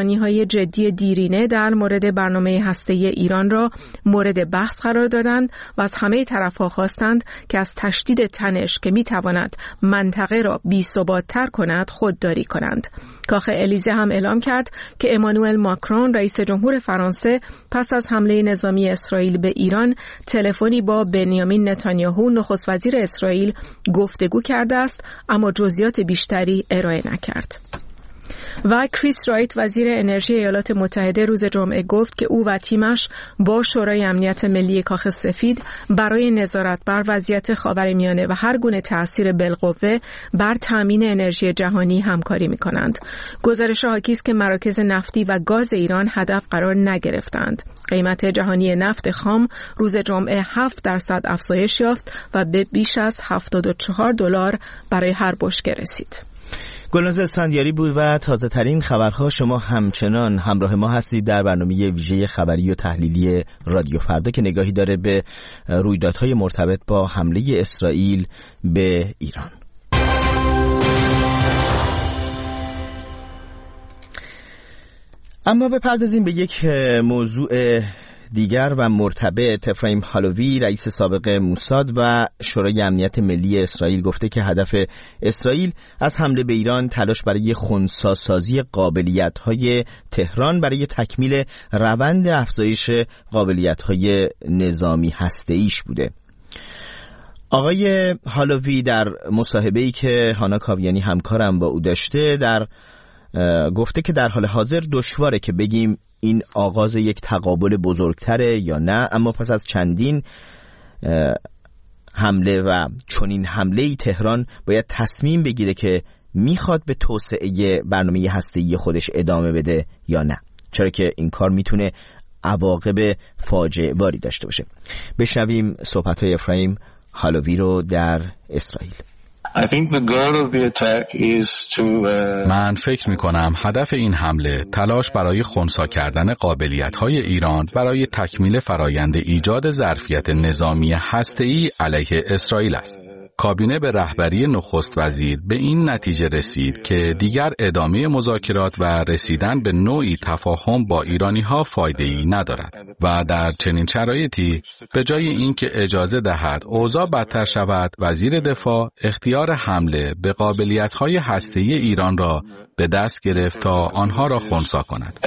[SPEAKER 1] جدی دیرینه در مورد برنامه هسته‌ای ایران را مورد بحث قرار دادند و از همه طرف‌ها خواستند که از تشدید تنش که می‌تواند منطقه را بی‌ثبات‌تر کند خودداری کنند. کاخ الیزه هم اعلام کرد که امانوئل ماکرون رئیس جمهور فرانسه پس از حمله نظامی اسرائیل به ایران تلفنی با بنیامین نتانیاهو نخست وزیر اسرائیل گفتگو کرده است، اما جزئیات بیشتری ارائه نکرد. و کریس رایت وزیر انرژی ایالات متحده روز جمعه گفت که او و تیمش با شورای امنیت ملی کاخ سفید برای نظارت بر وضعیت خاورمیانه و هر گونه تأثیر بالقوه بر تامین انرژی جهانی همکاری می‌کنند. گزارش حاکی است که مراکز نفتی و گاز ایران هدف قرار نگرفتند. قیمت جهانی نفت خام روز جمعه هفت درصد افزایش یافت و به بیش از هفتاد و چهار دلار برای هر بشکه رسید.
[SPEAKER 2] گلناز اسفندیاری بود و تازه ترین خبرها. شما همچنان همراه ما هستید در برنامه ویژه خبری و تحلیلی رادیو فردا که نگاهی داره به رویدادهای مرتبط با حمله اسرائیل به ایران. اما بپردازیم به یک موضوع دیگر و مرتبط. افرایم هالوی رئیس سابق موساد و شورای امنیت ملی اسرائیل گفته که هدف اسرائیل از حمله به ایران تلاش برای خنثی‌سازی قابلیت‌های تهران برای تکمیل روند افزایش قابلیت‌های نظامی هسته‌ایش بوده. آقای هالوی در مصاحبه‌ای که هانا کاویانی همکارم با او داشته در گفته که در حال حاضر دشواره که بگیم این آغاز یک تقابل بزرگتره یا نه، اما پس از چندین حمله و چنین حمله‌ای تهران باید تصمیم بگیره که میخواد به توسعه برنامه هسته‌ای خودش ادامه بده یا نه، چرا که این کار میتونه عواقب فاجعه باری داشته باشه. بشنویم صحبت‌های افرایم هالوی رو در اسرائیل.
[SPEAKER 6] I think the goal of the attack is to, uh... من فکر می کنم هدف این حمله تلاش برای خنثی کردن قابلیت‌های ایران برای تکمیل فرایند ایجاد ظرفیت نظامی هسته‌ای علیه اسرائیل است. کابینه به رهبری نخست وزیر به این نتیجه رسید که دیگر ادامه مذاکرات و رسیدن به نوعی تفاهم با ایرانی‌ها فایده‌ای ندارد و در چنین شرایطی به جای اینکه اجازه دهد اوضاع بدتر شود، وزیر دفاع اختیار حمله به قابلیت‌های هسته‌ای ایران را به دست گرفت تا آنها را خنثی کند.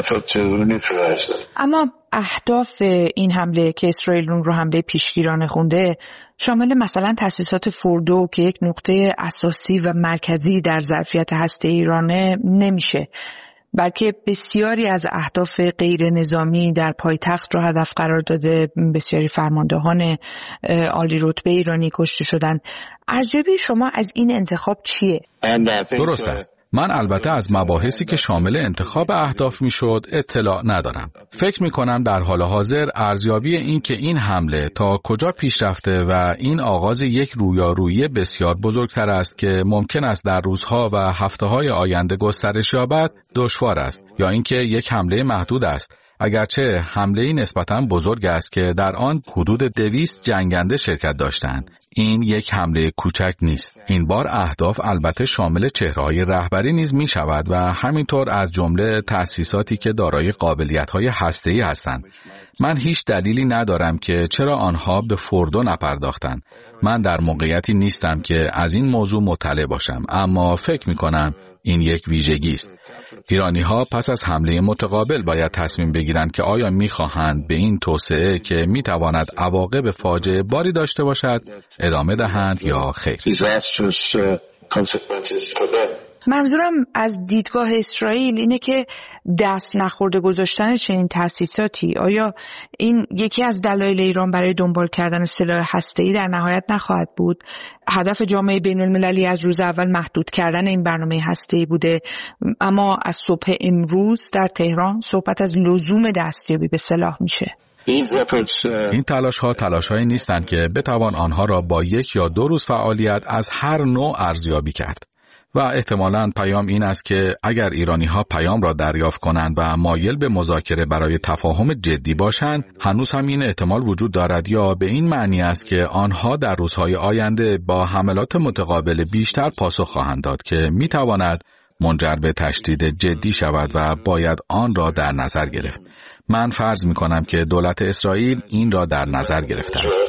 [SPEAKER 7] اما اهداف این حمله که اسرائیل اون رو حمله پیشگیرانه خونده شامل مثلا تأسیسات فوردو که یک نقطه اساسی و مرکزی در ظرفیت هسته ایرانه نمیشه، بلکه بسیاری از اهداف غیر نظامی در پایتخت را هدف قرار داده. بسیاری فرماندهان عالی رتبه ایرانی کشته شدن. ارزیابی شما از این انتخاب چیه؟
[SPEAKER 6] درست است. من البته از مباحثی که شامل انتخاب اهداف میشد اطلاع ندارم. فکر میکنم در حال حاضر ارزیابی این که این حمله تا کجا پیش رفته و این آغاز یک رویارویی بسیار بزرگتر است که ممکن است در روزها و هفته‌های آینده گسترش یابد دشوار است، یا اینکه یک حمله محدود است، اگرچه حمله‌ای نسبتاً بزرگ است که در آن حدود دویست جنگنده شرکت داشتند. این یک حمله کوچک نیست. این بار اهداف البته شامل چهره‌های رهبری نیز می شود و همینطور از جمله تأسیساتی که دارای قابلیت‌های هسته‌ای هستند. من هیچ دلیلی ندارم که چرا آنها به فوردو نپرداختند. من در موقعیتی نیستم که از این موضوع مطلع باشم، اما فکر می‌کنم این یک ویژگی است. ایرانی‌ها پس از حمله متقابل باید تصمیم بگیرند که آیا می‌خواهند به این توسعه که می‌تواند عواقب فاجعه باری داشته باشد ادامه دهند یا خیر.
[SPEAKER 7] منظورم از دیدگاه اسرائیل اینه که دست نخورده گذاشتن چنین تأسیساتی آیا این یکی از دلایل ایران برای دنبال کردن سلاح هسته‌ای در نهایت نخواهد بود؟ هدف جامعه بین‌المللی از روز اول محدود کردن این برنامه هسته‌ای بوده، اما از صبح امروز در تهران صحبت از لزوم دستیابی به سلاح میشه.
[SPEAKER 6] این تلاش ها تلاش هایی نیستند که بتوان آنها را با یک یا دو روز فعالیت از هر نوع ارزیابی کرد. و احتمالاً پیام این است که اگر ایرانی‌ها پیام را دریافت کنند و مایل به مذاکره برای تفاهم جدی باشند، هنوز هم این احتمال وجود دارد، یا به این معنی است که آنها در روزهای آینده با حملات متقابل بیشتر پاسخ خواهند داد که می‌تواند منجر به تشدید جدی شود و باید آن را در نظر گرفت. من فرض می‌کنم که دولت اسرائیل این را در نظر گرفته است.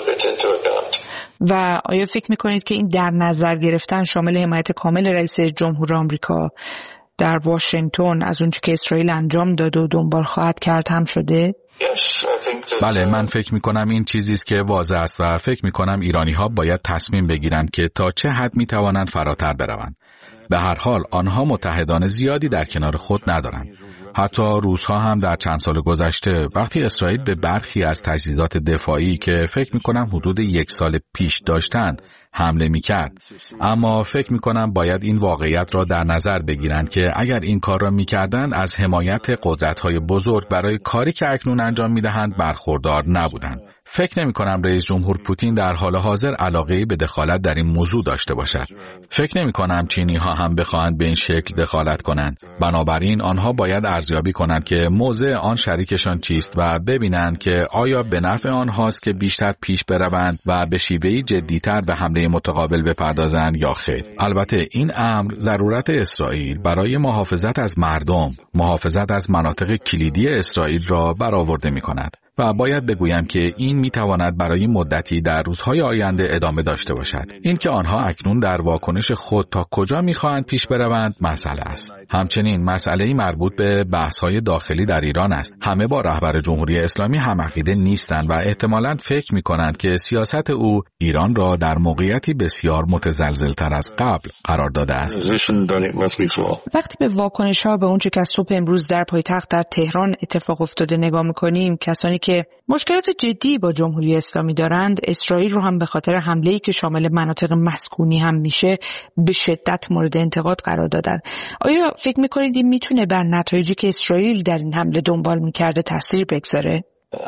[SPEAKER 7] و آیا فکر می‌کنید که این در نظر گرفتن شامل حمایت کامل رئیس جمهور آمریکا در واشنگتن از اونچه که اسرائیل انجام داده و دنبال خواهد کرد هم شده؟
[SPEAKER 6] بله، من فکر می‌کنم این چیزی است که واضح است و فکر می‌کنم ایرانی‌ها باید تصمیم بگیرند که تا چه حد می‌توانند فراتر بروند. به هر حال آنها متحدان زیادی در کنار خود ندارند. حتی روس‌ها هم در چند سال گذشته وقتی اسرائیل به برخی از تجهیزات دفاعی که فکر می‌کنم حدود یک سال پیش داشتند حمله می‌کرد. اما فکر می‌کنم باید این واقعیت را در نظر بگیرند که اگر این کار را می‌کردند از حمایت قدرت‌های بزرگ برای کاری که اکنون انجام می‌دهند برخوردار نبودند. فکر نمی کنم رئیس جمهور پوتین در حال حاضر علاقه‌ای به دخالت در این موضوع داشته باشد. فکر نمی کنم چینی ها هم بخواهند به این شکل دخالت کنند. بنابراین آنها باید ارزیابی کنند که موضع آن شریکشان چیست و ببینند که آیا به نفع آنهاست که بیشتر پیش بروند و به شیوهی جدی‌تر به حمله متقابل بپردازند یا خیر. البته این امر ضرورت اسرائیل برای محافظت از مردم، محافظت از مناطق کلیدی اسرائیل را برآورده می کند. و باید بگویم که این میتواند برای مدتی در روزهای آینده ادامه داشته باشد. اینکه آنها اکنون در واکنش خود تا کجا میخواهند پیش بروند مسئله است. همچنین مسئله‌ای مربوط به بحث‌های داخلی در ایران است. همه با رهبر جمهوری اسلامی هم عقیده نیستند و احتمالاً فکر می‌کنند که سیاست او ایران را در موقعیتی بسیار متزلزل‌تر از قبل قرار داده است.
[SPEAKER 7] وقتی به واکنش‌ها به اونچه که از صبح امروز در پایتخت در تهران اتفاق افتاده نگاه می‌کنیم، کسانی که مشکلات جدی با جمهوری اسلامی دارند، اسرائیل رو هم به خاطر حمله‌ای که شامل مناطق مسکونی هم میشه به شدت مورد انتقاد قرار دادن. آیا فکر می‌کنید این میتونه بر نتایجی که اسرائیل در این حمله دنبال می‌کرده تاثیر بگذاره؟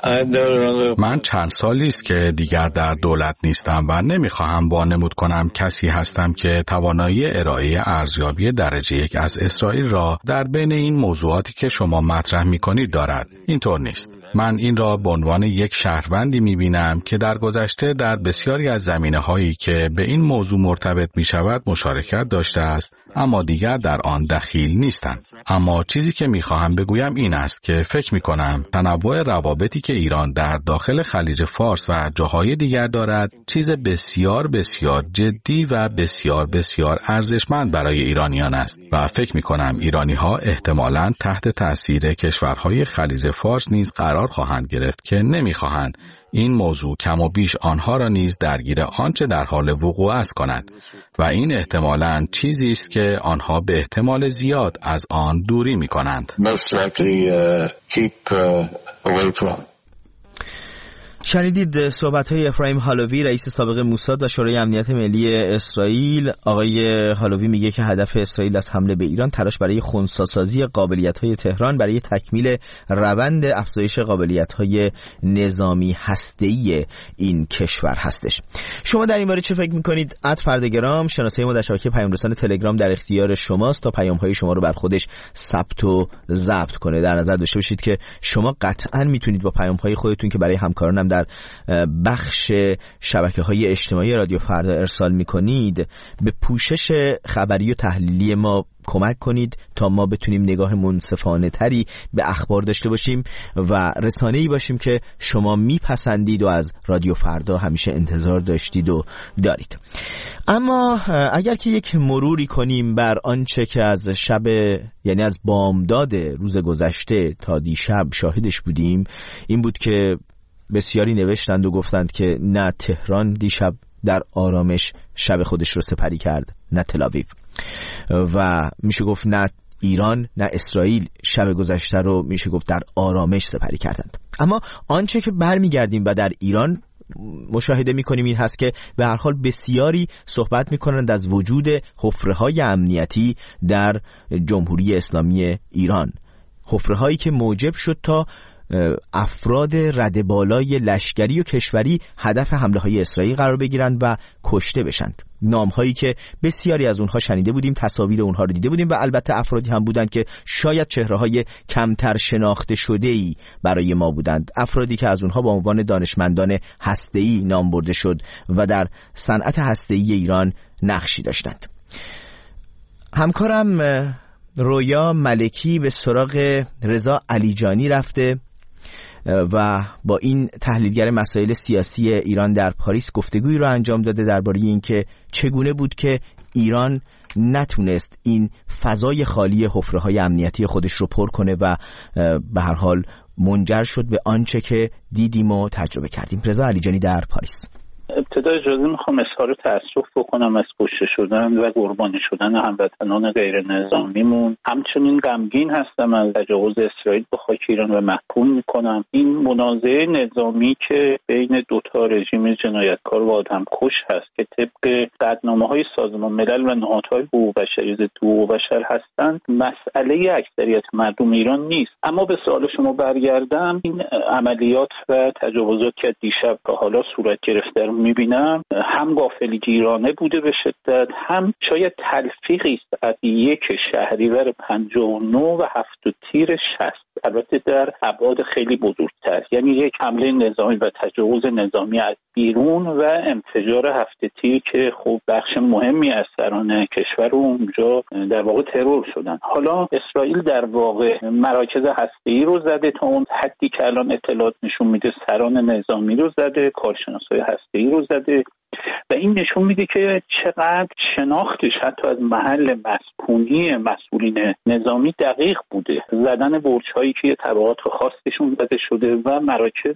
[SPEAKER 6] من چند سالی است که دیگر در دولت نیستم و نمیخواهم وانمود کنم کسی هستم که توانایی ارائه ارزیابی درجه یک از اسرائیل را در بین این موضوعاتی که شما مطرح میکنید دارد. اینطور نیست. من این را به عنوان یک شهروندی میبینم که در گذشته در بسیاری از زمینه‌هایی که به این موضوع مرتبط میشود مشارکت داشته است، اما دیگر در آن دخیل نیستم. اما چیزی که میخواهم بگویم این است که فکر میکنم تنوع روابطی که ایران در داخل خلیج فارس و جاهای دیگر دارد چیز بسیار بسیار جدی و بسیار بسیار ارزشمند برای ایرانیان است و فکر میکنم ایرانی‌ها احتمالاً تحت تأثیر کشورهای خلیج فارس نیز قرار خواهند گرفت که نمیخواهند این موضوع کم و بیش آنها را نیز درگیر آنچه در حال وقوع است کند و این احتمالاً چیزی است که آنها به احتمال زیاد از آن دوری می کنند.
[SPEAKER 2] شنیدید صحبت‌های افرایم هالوی، رئیس سابق موساد و شورای امنیت ملی اسرائیل. آقای هالوی میگه که هدف اسرائیل از حمله به ایران تلاش برای خنثی‌سازی قابلیت‌های تهران برای تکمیل روند افزایش قابلیت‌های نظامی هسته‌ای این کشور هستش. شما در این باره چه فکر می‌کنید؟ ات فردگرام شناسه ما در شبکه پیام رسان تلگرام در اختیار شماست تا پیام‌های شما رو بر خودش ثبت و ضبط کنه. در نظر داشته باشید که شما قطعاً میتونید با پیام‌های خودتون که برای همکارانم در بخش شبکه‌های اجتماعی رادیو فردا ارسال می‌کنید به پوشش خبری و تحلیلی ما کمک کنید تا ما بتونیم نگاه منصفانه تری به اخبار داشته باشیم و رسانه‌ای باشیم که شما میپسندید و از رادیو فردا همیشه انتظار داشتید و دارید. اما اگر که یک مروری کنیم بر آنچه که از شب، یعنی از بامداد روز گذشته تا دیشب شاهدش بودیم، این بود که بسیاری نوشتند و گفتند که نه تهران دیشب در آرامش شب خودش رو سپری کرد، نه تل‌آویو، و میشه گفت نه ایران نه اسرائیل شب گذشته رو میشه گفت در آرامش سپری کردند. اما آنچه که برمیگردیم و در ایران مشاهده میکنیم این هست که به هر حال بسیاری صحبت میکنند از وجود حفره‌های امنیتی در جمهوری اسلامی ایران، حفره‌هایی که موجب شد تا افراد رده بالای لشکری و کشوری هدف حمله های اسرائیل قرار بگیرند و کشته بشند. نام هایی که بسیاری از اونها شنیده بودیم، تصاویر اونها رو دیده بودیم و البته افرادی هم بودند که شاید چهره های کمتر شناخته شده ای برای ما بودند، افرادی که از اونها با عنوان دانشمندان هسته‌ای نام برده شد و در صنعت هسته‌ای ایران نقشی داشتند. همکارم رویا ملکی به سراغ رضا علیجانی رفته و با این تحلیلگر مسائل سیاسی ایران در پاریس گفتگویی رو انجام داده درباره اینکه چگونه بود که ایران نتونست این فضای خالی حفره‌های امنیتی خودش رو پر کنه و به هر حال منجر شد به آنچه که دیدیم و تجربه کردیم. رضا علیجانی در پاریس.
[SPEAKER 8] ابتدا اجازه میخوام اظهار تأسف بکنم از کشته شدن و قربانی شدن هموطنان غیر نظامیمون. همچنین غمگین هستم از تجاوز اسرائیل به خاک ایران و محکوم میکنم این منازعه نظامی که بین دو تا رژیم جنایتکار و آدمکش هست که طبق قطعنامه‌های سازمان ملل و نهادهای حقوق بشری ضد حقوق بشر هستند مسئله اکثریت مردم ایران نیست. اما به سوال شما برگردم، این عملیات و تجاوزات که دیشب تا حالا صورت گرفته میبینم هم غافلگیرانه بوده به شدت، هم شاید تلفیقی است از یک شهریور پنجاه و نه و هفت تیر شصت، البته در ابعاد خیلی بزرگتر، یعنی یک حمله نظامی و تجاوز نظامی از بیرون و انفجار هفت تیر که خب بخش مهمی از سران کشور اونجا در واقع ترور شدن. حالا اسرائیل در واقع مراکز هسته‌ای رو زده، تا اون حدی که الان اطلاعات نشون میده سران نظامی رو زده، کارشناسای هسته‌ای رو زده و این نشون میده که چقدر شناختش حتی از محل مسکونی مسئولین نظامی دقیق بوده. زدن برج‌هایی که طبقات خاصشون زده شده و مراکز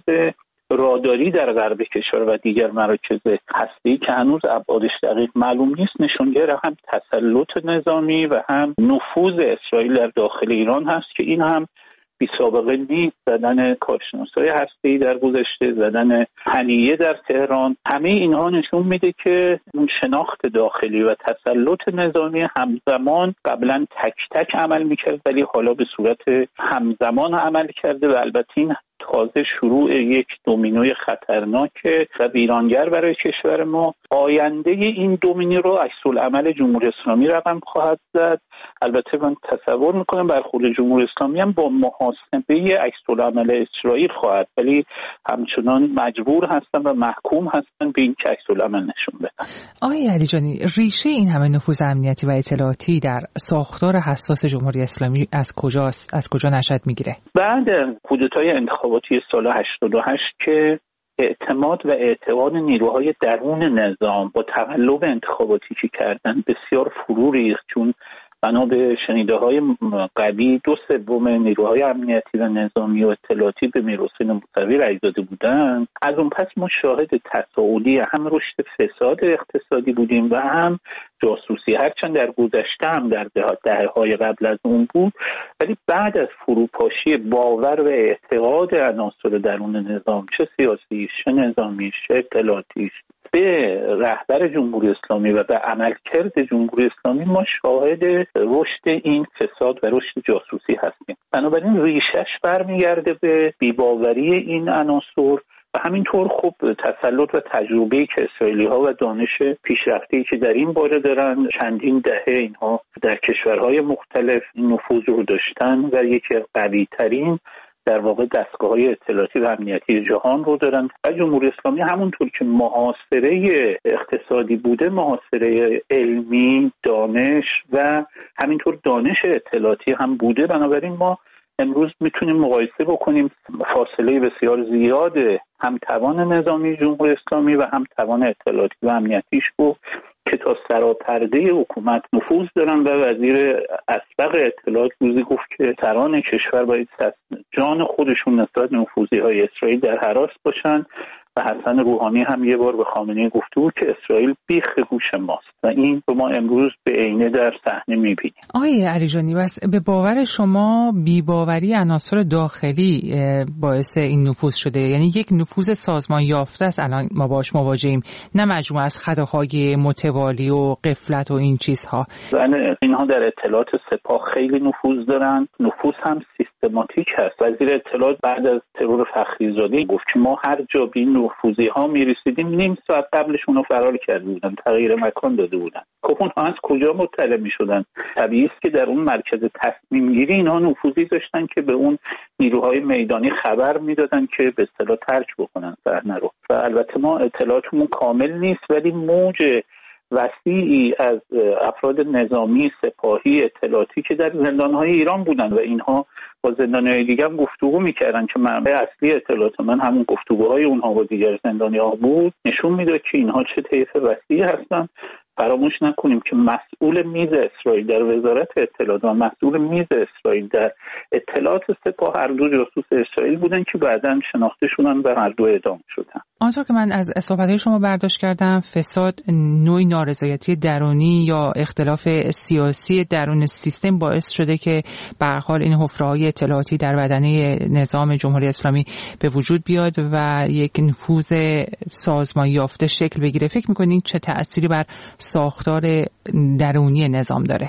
[SPEAKER 8] راداری در غرب کشور و دیگر مراکز هسته‌ای که هنوز ابعادش دقیق معلوم نیست نشونگر هم تسلط نظامی و هم نفوذ اسرائیل در داخل ایران هست که این هم بی سابقه نیست. زدن کارشناسای هسته‌ای در گذشته، زدن هنیه در تهران، همه اینها نشون میده که اون شناخت داخلی و تسلط نظامی همزمان قبلا تک تک عمل میکرد ولی حالا به صورت همزمان عمل کرده و البته این تازه شروع یک دومینوی خطرناک و ویرانگر برای کشور ما. آینده این دومینو رو عکس‌العمل جمهوری اسلامی رقم خواهد زد. البته من تصور میکنم برخورد جمهوری اسلامی هم با محاسبه عکس‌العمل اسرائیل خواهد، ولی همچنان مجبور هستن و محکوم هستن به این که عکس‌العمل نشون بدن.
[SPEAKER 9] آقای علیجانی، ریشه این همه نفوذ امنیتی و اطلاعاتی در ساختار حساس جمهوری اسلامی از کجاست؟ از کجا نشأت میگیره؟
[SPEAKER 8] بعد کودتای انتخاباتی سال هشتاد و هشت که اعتماد و اعتقاد نیروهای درون نظام با تقلب انتخاباتی که کردن بسیار فرو ریخت، چون بنا به شنیده های قوی دو سوم نیروهای امنیتی و نظامی و اطلاعاتی به میرحسین موسوی رأی داده بودند. از اون پس ما شاهد تصاعدی هم رشد فساد اقتصادی بودیم و هم جاسوسی، هرچند در گذشته هم در دهه‌های قبل از اون بود، ولی بعد از فروپاشی باور و اعتقاد عناصر درون نظام، چه سیاسی، چه نظامی، چه اطلاعاتی، به رهبر جمهوری اسلامی و به عملکرد جمهوری اسلامی، ما شاهد رشد این فساد و رشد جاسوسی هستیم. بنابراین ریشش برمیگرده به بی‌باوری این عناصر و همینطور خب تسلط و تجربه‌ای که اسرائیلی‌ها و دانش پیشرفته‌ای که در این باره دارن، چندین دهه اینها در کشورهای مختلف نفوذ رو داشتن و یکی از قوی‌ترین در واقع دستگاه‌های اطلاعاتی و امنیتی جهان رو دارن. و جمهوری اسلامی همونطور که محاصره اقتصادی بوده، محاصره علمی، دانش و همینطور دانش اطلاعاتی هم بوده. بنابراین ما امروز میتونیم مقایسه بکنیم فاصله بسیار زیاد هم توان نظامی جمهوری اسلامی و هم توان اطلاعاتی و امنیتیش رو که تا سراپرده حکومت نفوذ دارن و وزیر اسبق اطلاعات روزی گفت که سران کشور باید جان خودشون نسبت نفوذی‌های اسرائیل در حراس باشن و حسن روحانی هم یه بار به خامنه‌ای گفته بود که اسرائیل بیخ گوش ماست و این رو ما امروز به عینه در صحنه می‌بینیم.
[SPEAKER 9] آقای علیجانی، بس به باور شما بی‌باوری عناصر داخلی باعث این نفوذ شده، یعنی یک نفوذ سازمان یافته است الان ما باهاش مواجهیم، نه مجموعه از خطاهای متوالی و غفلت و این چیزها؟
[SPEAKER 8] بله، اینها در اطلاعات سپاه خیلی نفوذ دارن. نفوذ هم سیستماتیک هست. وزیر اطلاعات بعد از ترور فخریزاده گفت که ما هر جا به نفوذی ها میرسیدیم نیم ساعت قبلش اونو فرار کرده بودن، تغییر مکان داده بودن. خب اونها از کجا مطلع میشدن؟ طبیعی است که در اون مرکز تصمیم گیری اینها نفوذی داشتن که به اون نیروهای میدانی خبر میدادن که به اصطلاح ترک بکنن صحنه رو. و البته ما اطلاعاتمون کامل نیست، ولی موج وسیعی از افراد نظامی، سپاهی، اطلاعاتی که در زندان‌های ایران بودن و اینها با زندانی‌های دیگر هم گفتگو می‌کردن که منبع اصلی اطلاعات من همون گفتگوهای اونها با دیگر زندانی‌ها بود، نشون میده که اینها چه طیف وسیعی هستن. فراموش نکنیم که مسئول میز اسرائیل در وزارت اطلاعات و مسئول میز اسرائیل در اطلاعات سپاه هر دو جاسوس اسرائیل بودن که بعداً شناخته شدن و هر دو اعدام شدن.
[SPEAKER 9] آنطور که من از صحبت‌های شما برداشت کردم، فساد نوعی نارضایتی درونی یا اختلاف سیاسی درون سیستم باعث شده که به هر حال این حفره‌های اطلاعاتی در بدنه نظام جمهوری اسلامی به وجود بیاد و یک نفوذ سازمانی یافته شکل بگیره. فکر می‌کنید چه تأثیری بر ساختار درونی نظام داره؟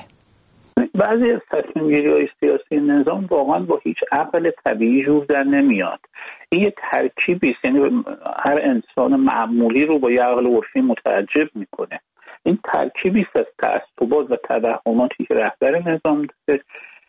[SPEAKER 8] بعضی از تصمیم‌گیری‌های سیاسی نظام واقعا با هیچ عقل طبیعی جور در نمیاد. این یه ترکیبی است، یعنی هر انسان معمولی رو با یه عقل عرفی متعجب میکنه. این ترکیبی است از تعصبات و توهماتی که رهبر نظام داره،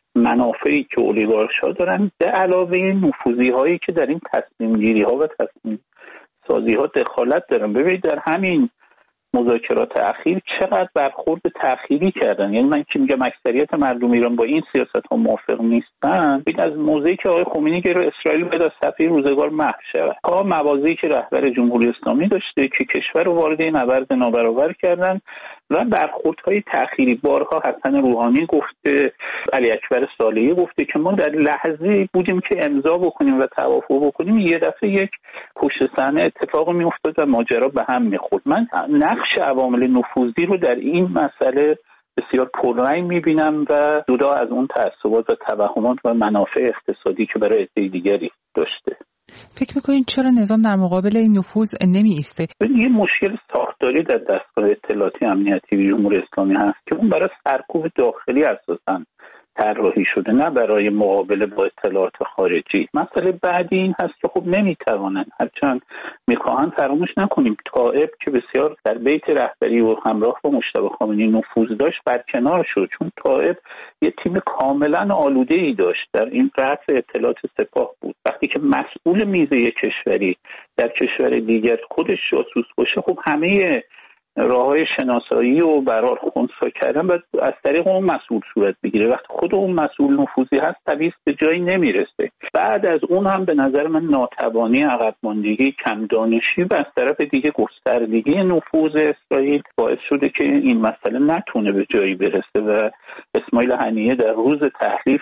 [SPEAKER 8] منافعی که اولیگارش‌ها دارن، به علاوه نفوذی‌هایی که در این تصمیم‌گیری‌ها و تصمیم سازی‌ها دخالت دارن. ببینید در همین مذاکرات اخیر چقدر برخورد تأخیری کردن. یعنی من که میگم اکثریت مردم ایران با این سیاست ها موافق نیستن، این از موضعی که آقای خمینی گرفت اسرائیل باید از صفحه روزگار محو شود، تا موازی که رهبر جمهوری اسلامی داشته که کشور رو وارد این نبرد نابرابر کردن و برخوردهای تأخیری. بارها حسن روحانی گفته، علی اکبر صالحی گفته که ما در لحظه بودیم که امضا بکنیم و توافق بکنیم، یه دفعه یک پشت صحنه اتفاق میافتاد و ماجرا به هم میخورد. من نقش عوامل نفوذی رو در این مسئله بسیار پررنگ میبینم و جدا از اون تعصبات و توهمات و منافع اقتصادی که برای عده دیگری داشته.
[SPEAKER 9] فکر میکنین چرا نظام در مقابل این نفوذ نمی ایسته؟
[SPEAKER 8] یه مشکل ساختاری در دستگاه اطلاعاتی امنیتی جمهوری اسلامی هست که اون برای سرکوب داخلی اساساً طراحی شده، نه برای مقابله با اطلاعات خارجی. مسئله بعدی این هست که خب نمیتوانن، هرچند میخواهن. فراموش نکنیم طائب که بسیار در بیت رهبری و همراه با مجتبی خامنه‌ای نفوذ داشت برکنار شد، چون طائب یه تیم کاملا آلوده‌ای داشت در این قطع اطلاعات سپاه بود. وقتی که مسئول میز یک کشوری در کشور دیگر خودش جاسوس باشه، خب همه راههای شناسایی و برار خنثی کردن باید از طریق اون مسئول صورت بگیره. وقتی خود اون مسئول نفوذی هست طبیعی به جایی نمیرسه. بعد از اون هم به نظر من ناتوانی، عقب ماندگی، کم دانشی و از طرف دیگه گستردگی نفوذ اسرائیل باعث شده که این مسئله نتونه به جایی برسه و اسماعیل هنیه در روز تحریف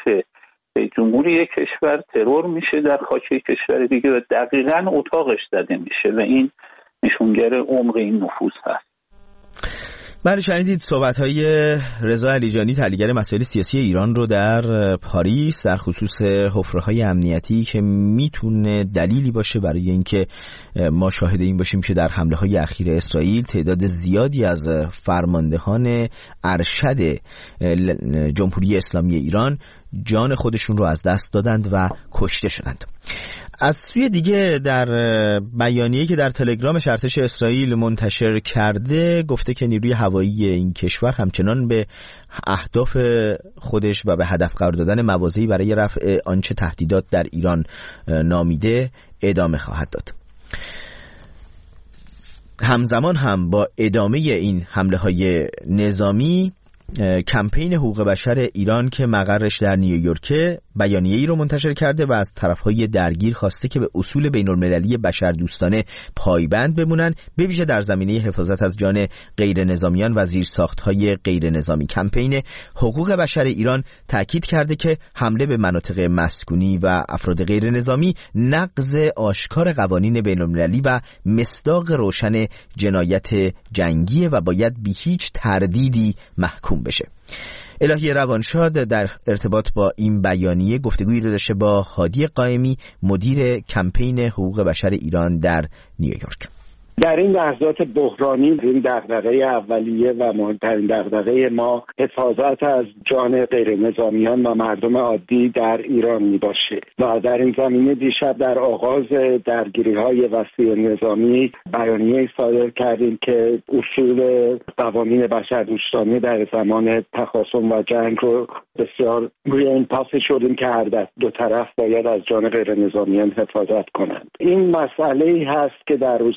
[SPEAKER 8] جمهوری یک کشور ترور میشه در خاک کشور دیگه و دقیقاً اتاقش زده میشه و این نشونگر عمق این نفوذ هست.
[SPEAKER 2] بله، شنیدید صحبت‌های رضا علیجانی، تحلیلگر مسائل سیاسی ایران رو در پاریس در خصوص حفره‌های امنیتی که میتونه دلیلی باشه برای اینکه ما شاهد این باشیم که در حمله‌های اخیر اسرائیل تعداد زیادی از فرماندهان ارشد جمهوری اسلامی ایران جان خودشون رو از دست دادند و کشته شدند. از سوی دیگه در بیانیه‌ای که در تلگرام ارتش اسرائیل منتشر کرده گفته که نیروی هوایی این کشور همچنان به اهداف خودش و به هدف قرار دادن مواضعی برای رفع آنچه تهدیدات در ایران نامیده ادامه خواهد داد. همزمان هم با ادامه این حمله‌های نظامی، کمپین حقوق بشر ایران که مقرش در نیویورک بیانیه‌ای رو منتشر کرده و از طرف‌های درگیر خواسته که به اصول بین‌المللی بشردوستانه پایبند بمونن، به ویژه در زمینه حفاظت از جان غیر نظامیان و زیرساخت‌های غیر نظامی. کمپین حقوق بشر ایران تاکید کرده که حمله به مناطق مسکونی و افراد غیر نظامی نقض آشکار قوانین بین‌المللی و مصداق روشن جنایت جنگی و باید بی هیچ تردیدی محکوم بشه. الهی روانشاد در ارتباط با این بیانیه گفتگویی رو داشته با هادی قائمی، مدیر کمپین حقوق بشر ایران در نیویورک.
[SPEAKER 10] در این لحظات بحرانی این دغدغه اولیه و مهمترین دغدغه ما حفاظت از جان غیر نظامیان و مردم عادی در ایران می باشه و در این زمینه دیشب در آغاز درگیری‌های وسیع نظامی بیانیه صادر کردیم که اصول قوانین بشردوستانه در زمان تخاصم و جنگ رو بسیار روی این پاس شدیم که هر دو طرف باید از جان غیر نظامیان حفاظت کنند. این مسئله‌ای هست که در روزهای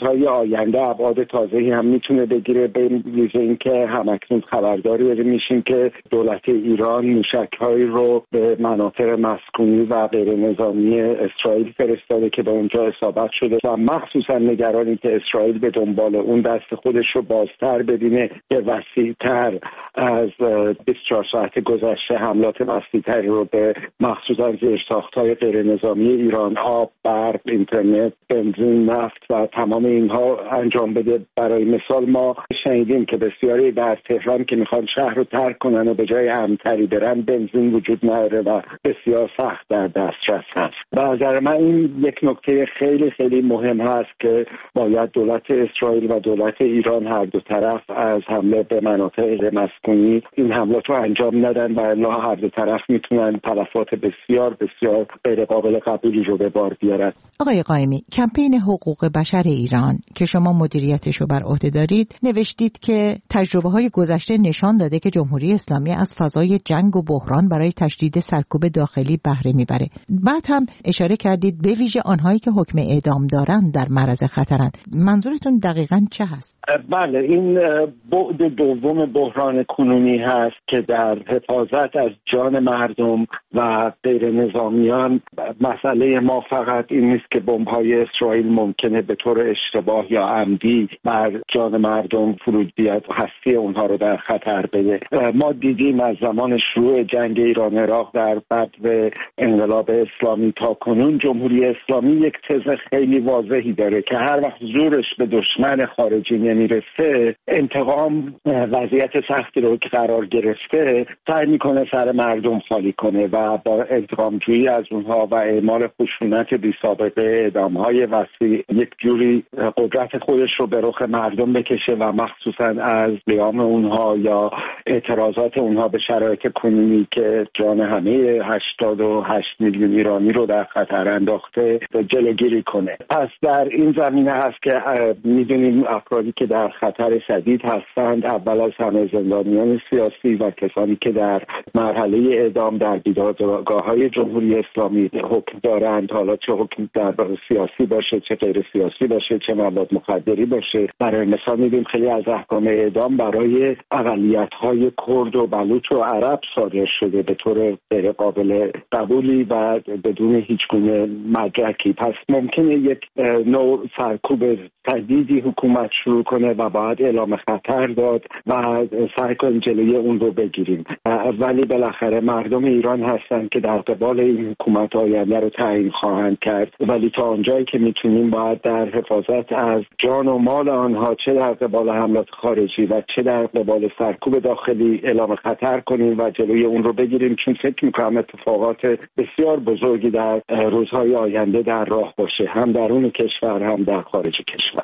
[SPEAKER 10] آینده ابعاد تازه‌ای هم میتونه بگیره، به ویژه اینکه همکنون خبرداری میشیم که دولت ایران موشک‌هایی رو به مناطق مسکونی و غیر نظامی اسرائیل فرستاده که به اونجا اصابت شده و مخصوصا نگرانی که اسرائیل به دنبال اون دست خودش رو بازتر ببینه که وسیع‌تر از بیست و چهار ساعت گذشته حملات وسیع‌تری رو به مخصوصا زیرساخت‌های غیر نظامی ایران، آب، برق، اینترنت، بنزین، نفت و تمام اینها انجام بده. برای مثال ما شنیدیم که بسیاری در تهران که میخوان شهر رو ترک کنن و به جای امن‌تری برن بنزین وجود نداره و بسیار سخت در دسترس هست. به نظر من این یک نکته خیلی خیلی مهم هست که باید دولت اسرائیل و دولت ایران هر دو طرف از حمله به مناطق مسکونی این حملات رو انجام ندن و الا هر دو طرف میتونن تلفات بسیار بسیار غیر قابل قبولی رو به بار بیارن.
[SPEAKER 3] آقای قائمی، کمپین حقوق بشر ایران که شما مدیریتش رو بر عهده دارید نوشتید که تجربه های گذشته نشان داده که جمهوری اسلامی از فضای جنگ و بحران برای تشدید سرکوب داخلی بهره میبره. بعد هم اشاره کردید به ویژه آنهایی که حکم اعدام دارند در معرض خطرند. منظورتون دقیقاً چه هست؟
[SPEAKER 10] بله، این بعد دوم بحران کنونی هست که در حفاظت از جان مردم و غیر نظامیان مسئله ما فقط این نیست که بمب‌های اسرائیل ممکنه به طور اشتباه یا عمدی بر جان مردم فرود بیاد و هستی اونها رو در خطر بده. ما دیدیم از زمان شروع جنگ ایران عراق در بدو انقلاب اسلامی تا کنون جمهوری اسلامی یک تز خیلی واضحی داره که هر وقت زورش به دشمن خارجی نمیرسه، انتقام وضعیت سختی رو که قرار گرفته سعی میکنه سر مردم خالی کنه و با انتقام جویی از اونها و اعمال خشونت بی سابقه، اعدام‌های وسیع، یک جوری قدرت خودش رو به رخ مردم بکشه و مخصوصا از قیام اونها یا اعتراضات اونها به شرایط کنونی که جان همه هشتاد و هشت میلیون ایرانی رو در خطر انداخته جلوگیری کنه. پس در این زمینه هست که میدونیم افرادی که در خطر شدید هستند اول از همه زندانیان سیاسی و کسانی که در مرحله اعدام در بیدادگاه‌های جمهوری اسلامی حکم دارند، حالا چه حکم در سیاسی باشه چه غیر سیاسی باشه چه مواد مخدری باشه. برای مثال می‌بینیم خیلی از احکام اعدام برای اقلیت‌های کرد و بلوچ و عرب صادر شده به طور غیر قابل قبولی و بدون هیچ گونه مدرکی. پس ممکنه یک نوع سرکوب تهدیدی حکومت شروع کنه و باید اعلام خطر داد و سعی کنیم جلوی اون رو بگیریم. ولی بالاخره مردم ایران هستن که در قبال این حکومت آینده رو تعیین خواهند کرد، ولی تا آنجایی که میتونیم باید در حفاظت از جان و مال آنها چه در قبال حملات خارجی و چه در قبال سرکوب داخلی اعلام خطر کنیم و جلوی اون رو بگیریم، چون فکر میکنم اتفاقات بسیار بزرگی در روزهای آینده در راه باشه، هم درون کشور هم در خارج کشور.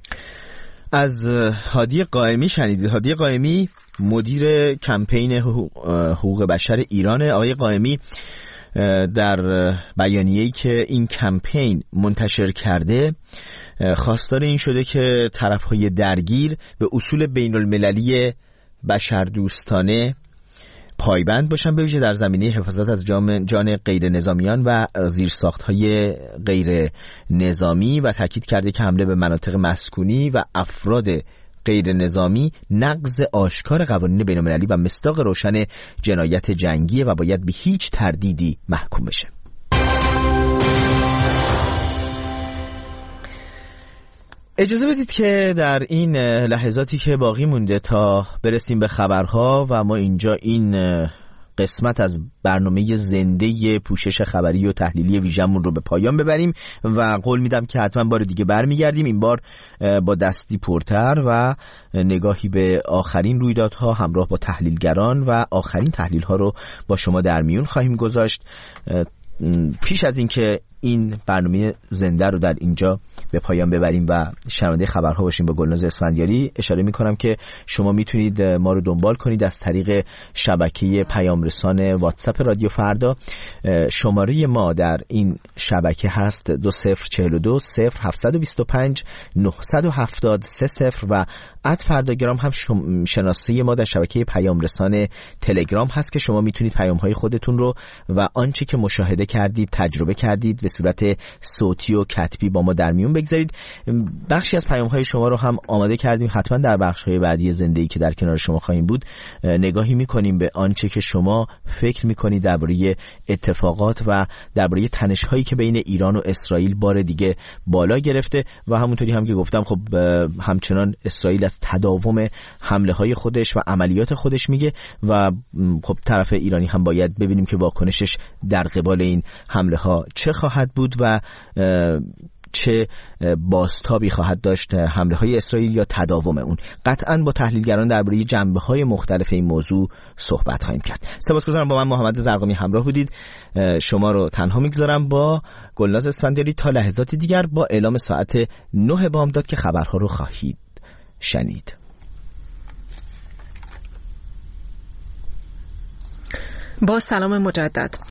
[SPEAKER 2] از هادی قائمی شنیدید. هادی قائمی مدیر کمپین حقوق بشر ایران. آقای قائمی در بیانیه‌ای که این کمپین منتشر کرده خواستار این شده که طرف‌های درگیر به اصول بین‌المللی بشردوستانه پایبند باشن، به ویژه در زمینه حفاظت از جان غیر نظامیان و زیرساخت‌های غیر نظامی و تاکید کرده که حمله به مناطق مسکونی و افراد غیر نظامی نقض آشکار قوانین بین‌المللی و مصداق روشن جنایت جنگیه و باید به هیچ تردیدی محکوم بشه. اجازه بدید که در این لحظاتی که باقی مونده تا برسیم به خبرها و ما اینجا این قسمت از برنامه زنده پوشش خبری و تحلیلی ویژمون رو به پایان ببریم و قول میدم که حتما بار دیگه برمیگردیم، این بار با دستی پرتر و نگاهی به آخرین رویدادها همراه با تحلیلگران و آخرین تحلیل‌ها رو با شما در میون خواهیم گذاشت. پیش از اینکه این برنامه زنده رو در اینجا به پایان ببریم و شنونده خبرها باشیم با گلناز اسفندیاری، اشاره میکنم که شما میتونید ما رو دنبال کنید از طریق شبکه پیام رسان واتساپ رادیو فردا. شماره ما در این شبکه هست دو صفر چهل و دو صفر هفتصد و بیست و پنج نهصد و هفتاد سه صفر و ات فرداگرام هم شناسه ما در شبکه پیام رسان تلگرام هست که شما میتونید پیام های خودتون رو و آنچه که مشاهده کردید، تجربه کردید، صورت صوتی و کتبی با ما در میون بگذارید. بخشی از پیام‌های شما رو هم آماده کردیم، حتما در بخش‌های بعدی زندگی که در کنار شما خواهیم بود نگاهی می‌کنیم به آنچه که شما فکر می‌کنید درباره اتفاقات و درباره تنش‌هایی که بین ایران و اسرائیل بار دیگه بالا گرفته و همونطوری هم که گفتم خب همچنان اسرائیل از تداوم حمله‌های خودش و عملیات خودش میگه و خب طرف ایرانی هم باید ببینیم که واکنشش در قبال این حمله‌ها چه خواهد بود و چه بازتابی خواهد داشت حمله های اسرائیل یا تداوم اون. قطعاً با تحلیلگران درباره جنبه های مختلف این موضوع صحبت خواهیم کرد. سپاسگزارم با من محمد زرقامی همراه بودید. شما رو تنها میگذارم با گلناز اسفندیاری تا لحظات دیگر با اعلام ساعت نه بامداد که خبرها رو خواهید شنید.
[SPEAKER 1] با سلام مجدد.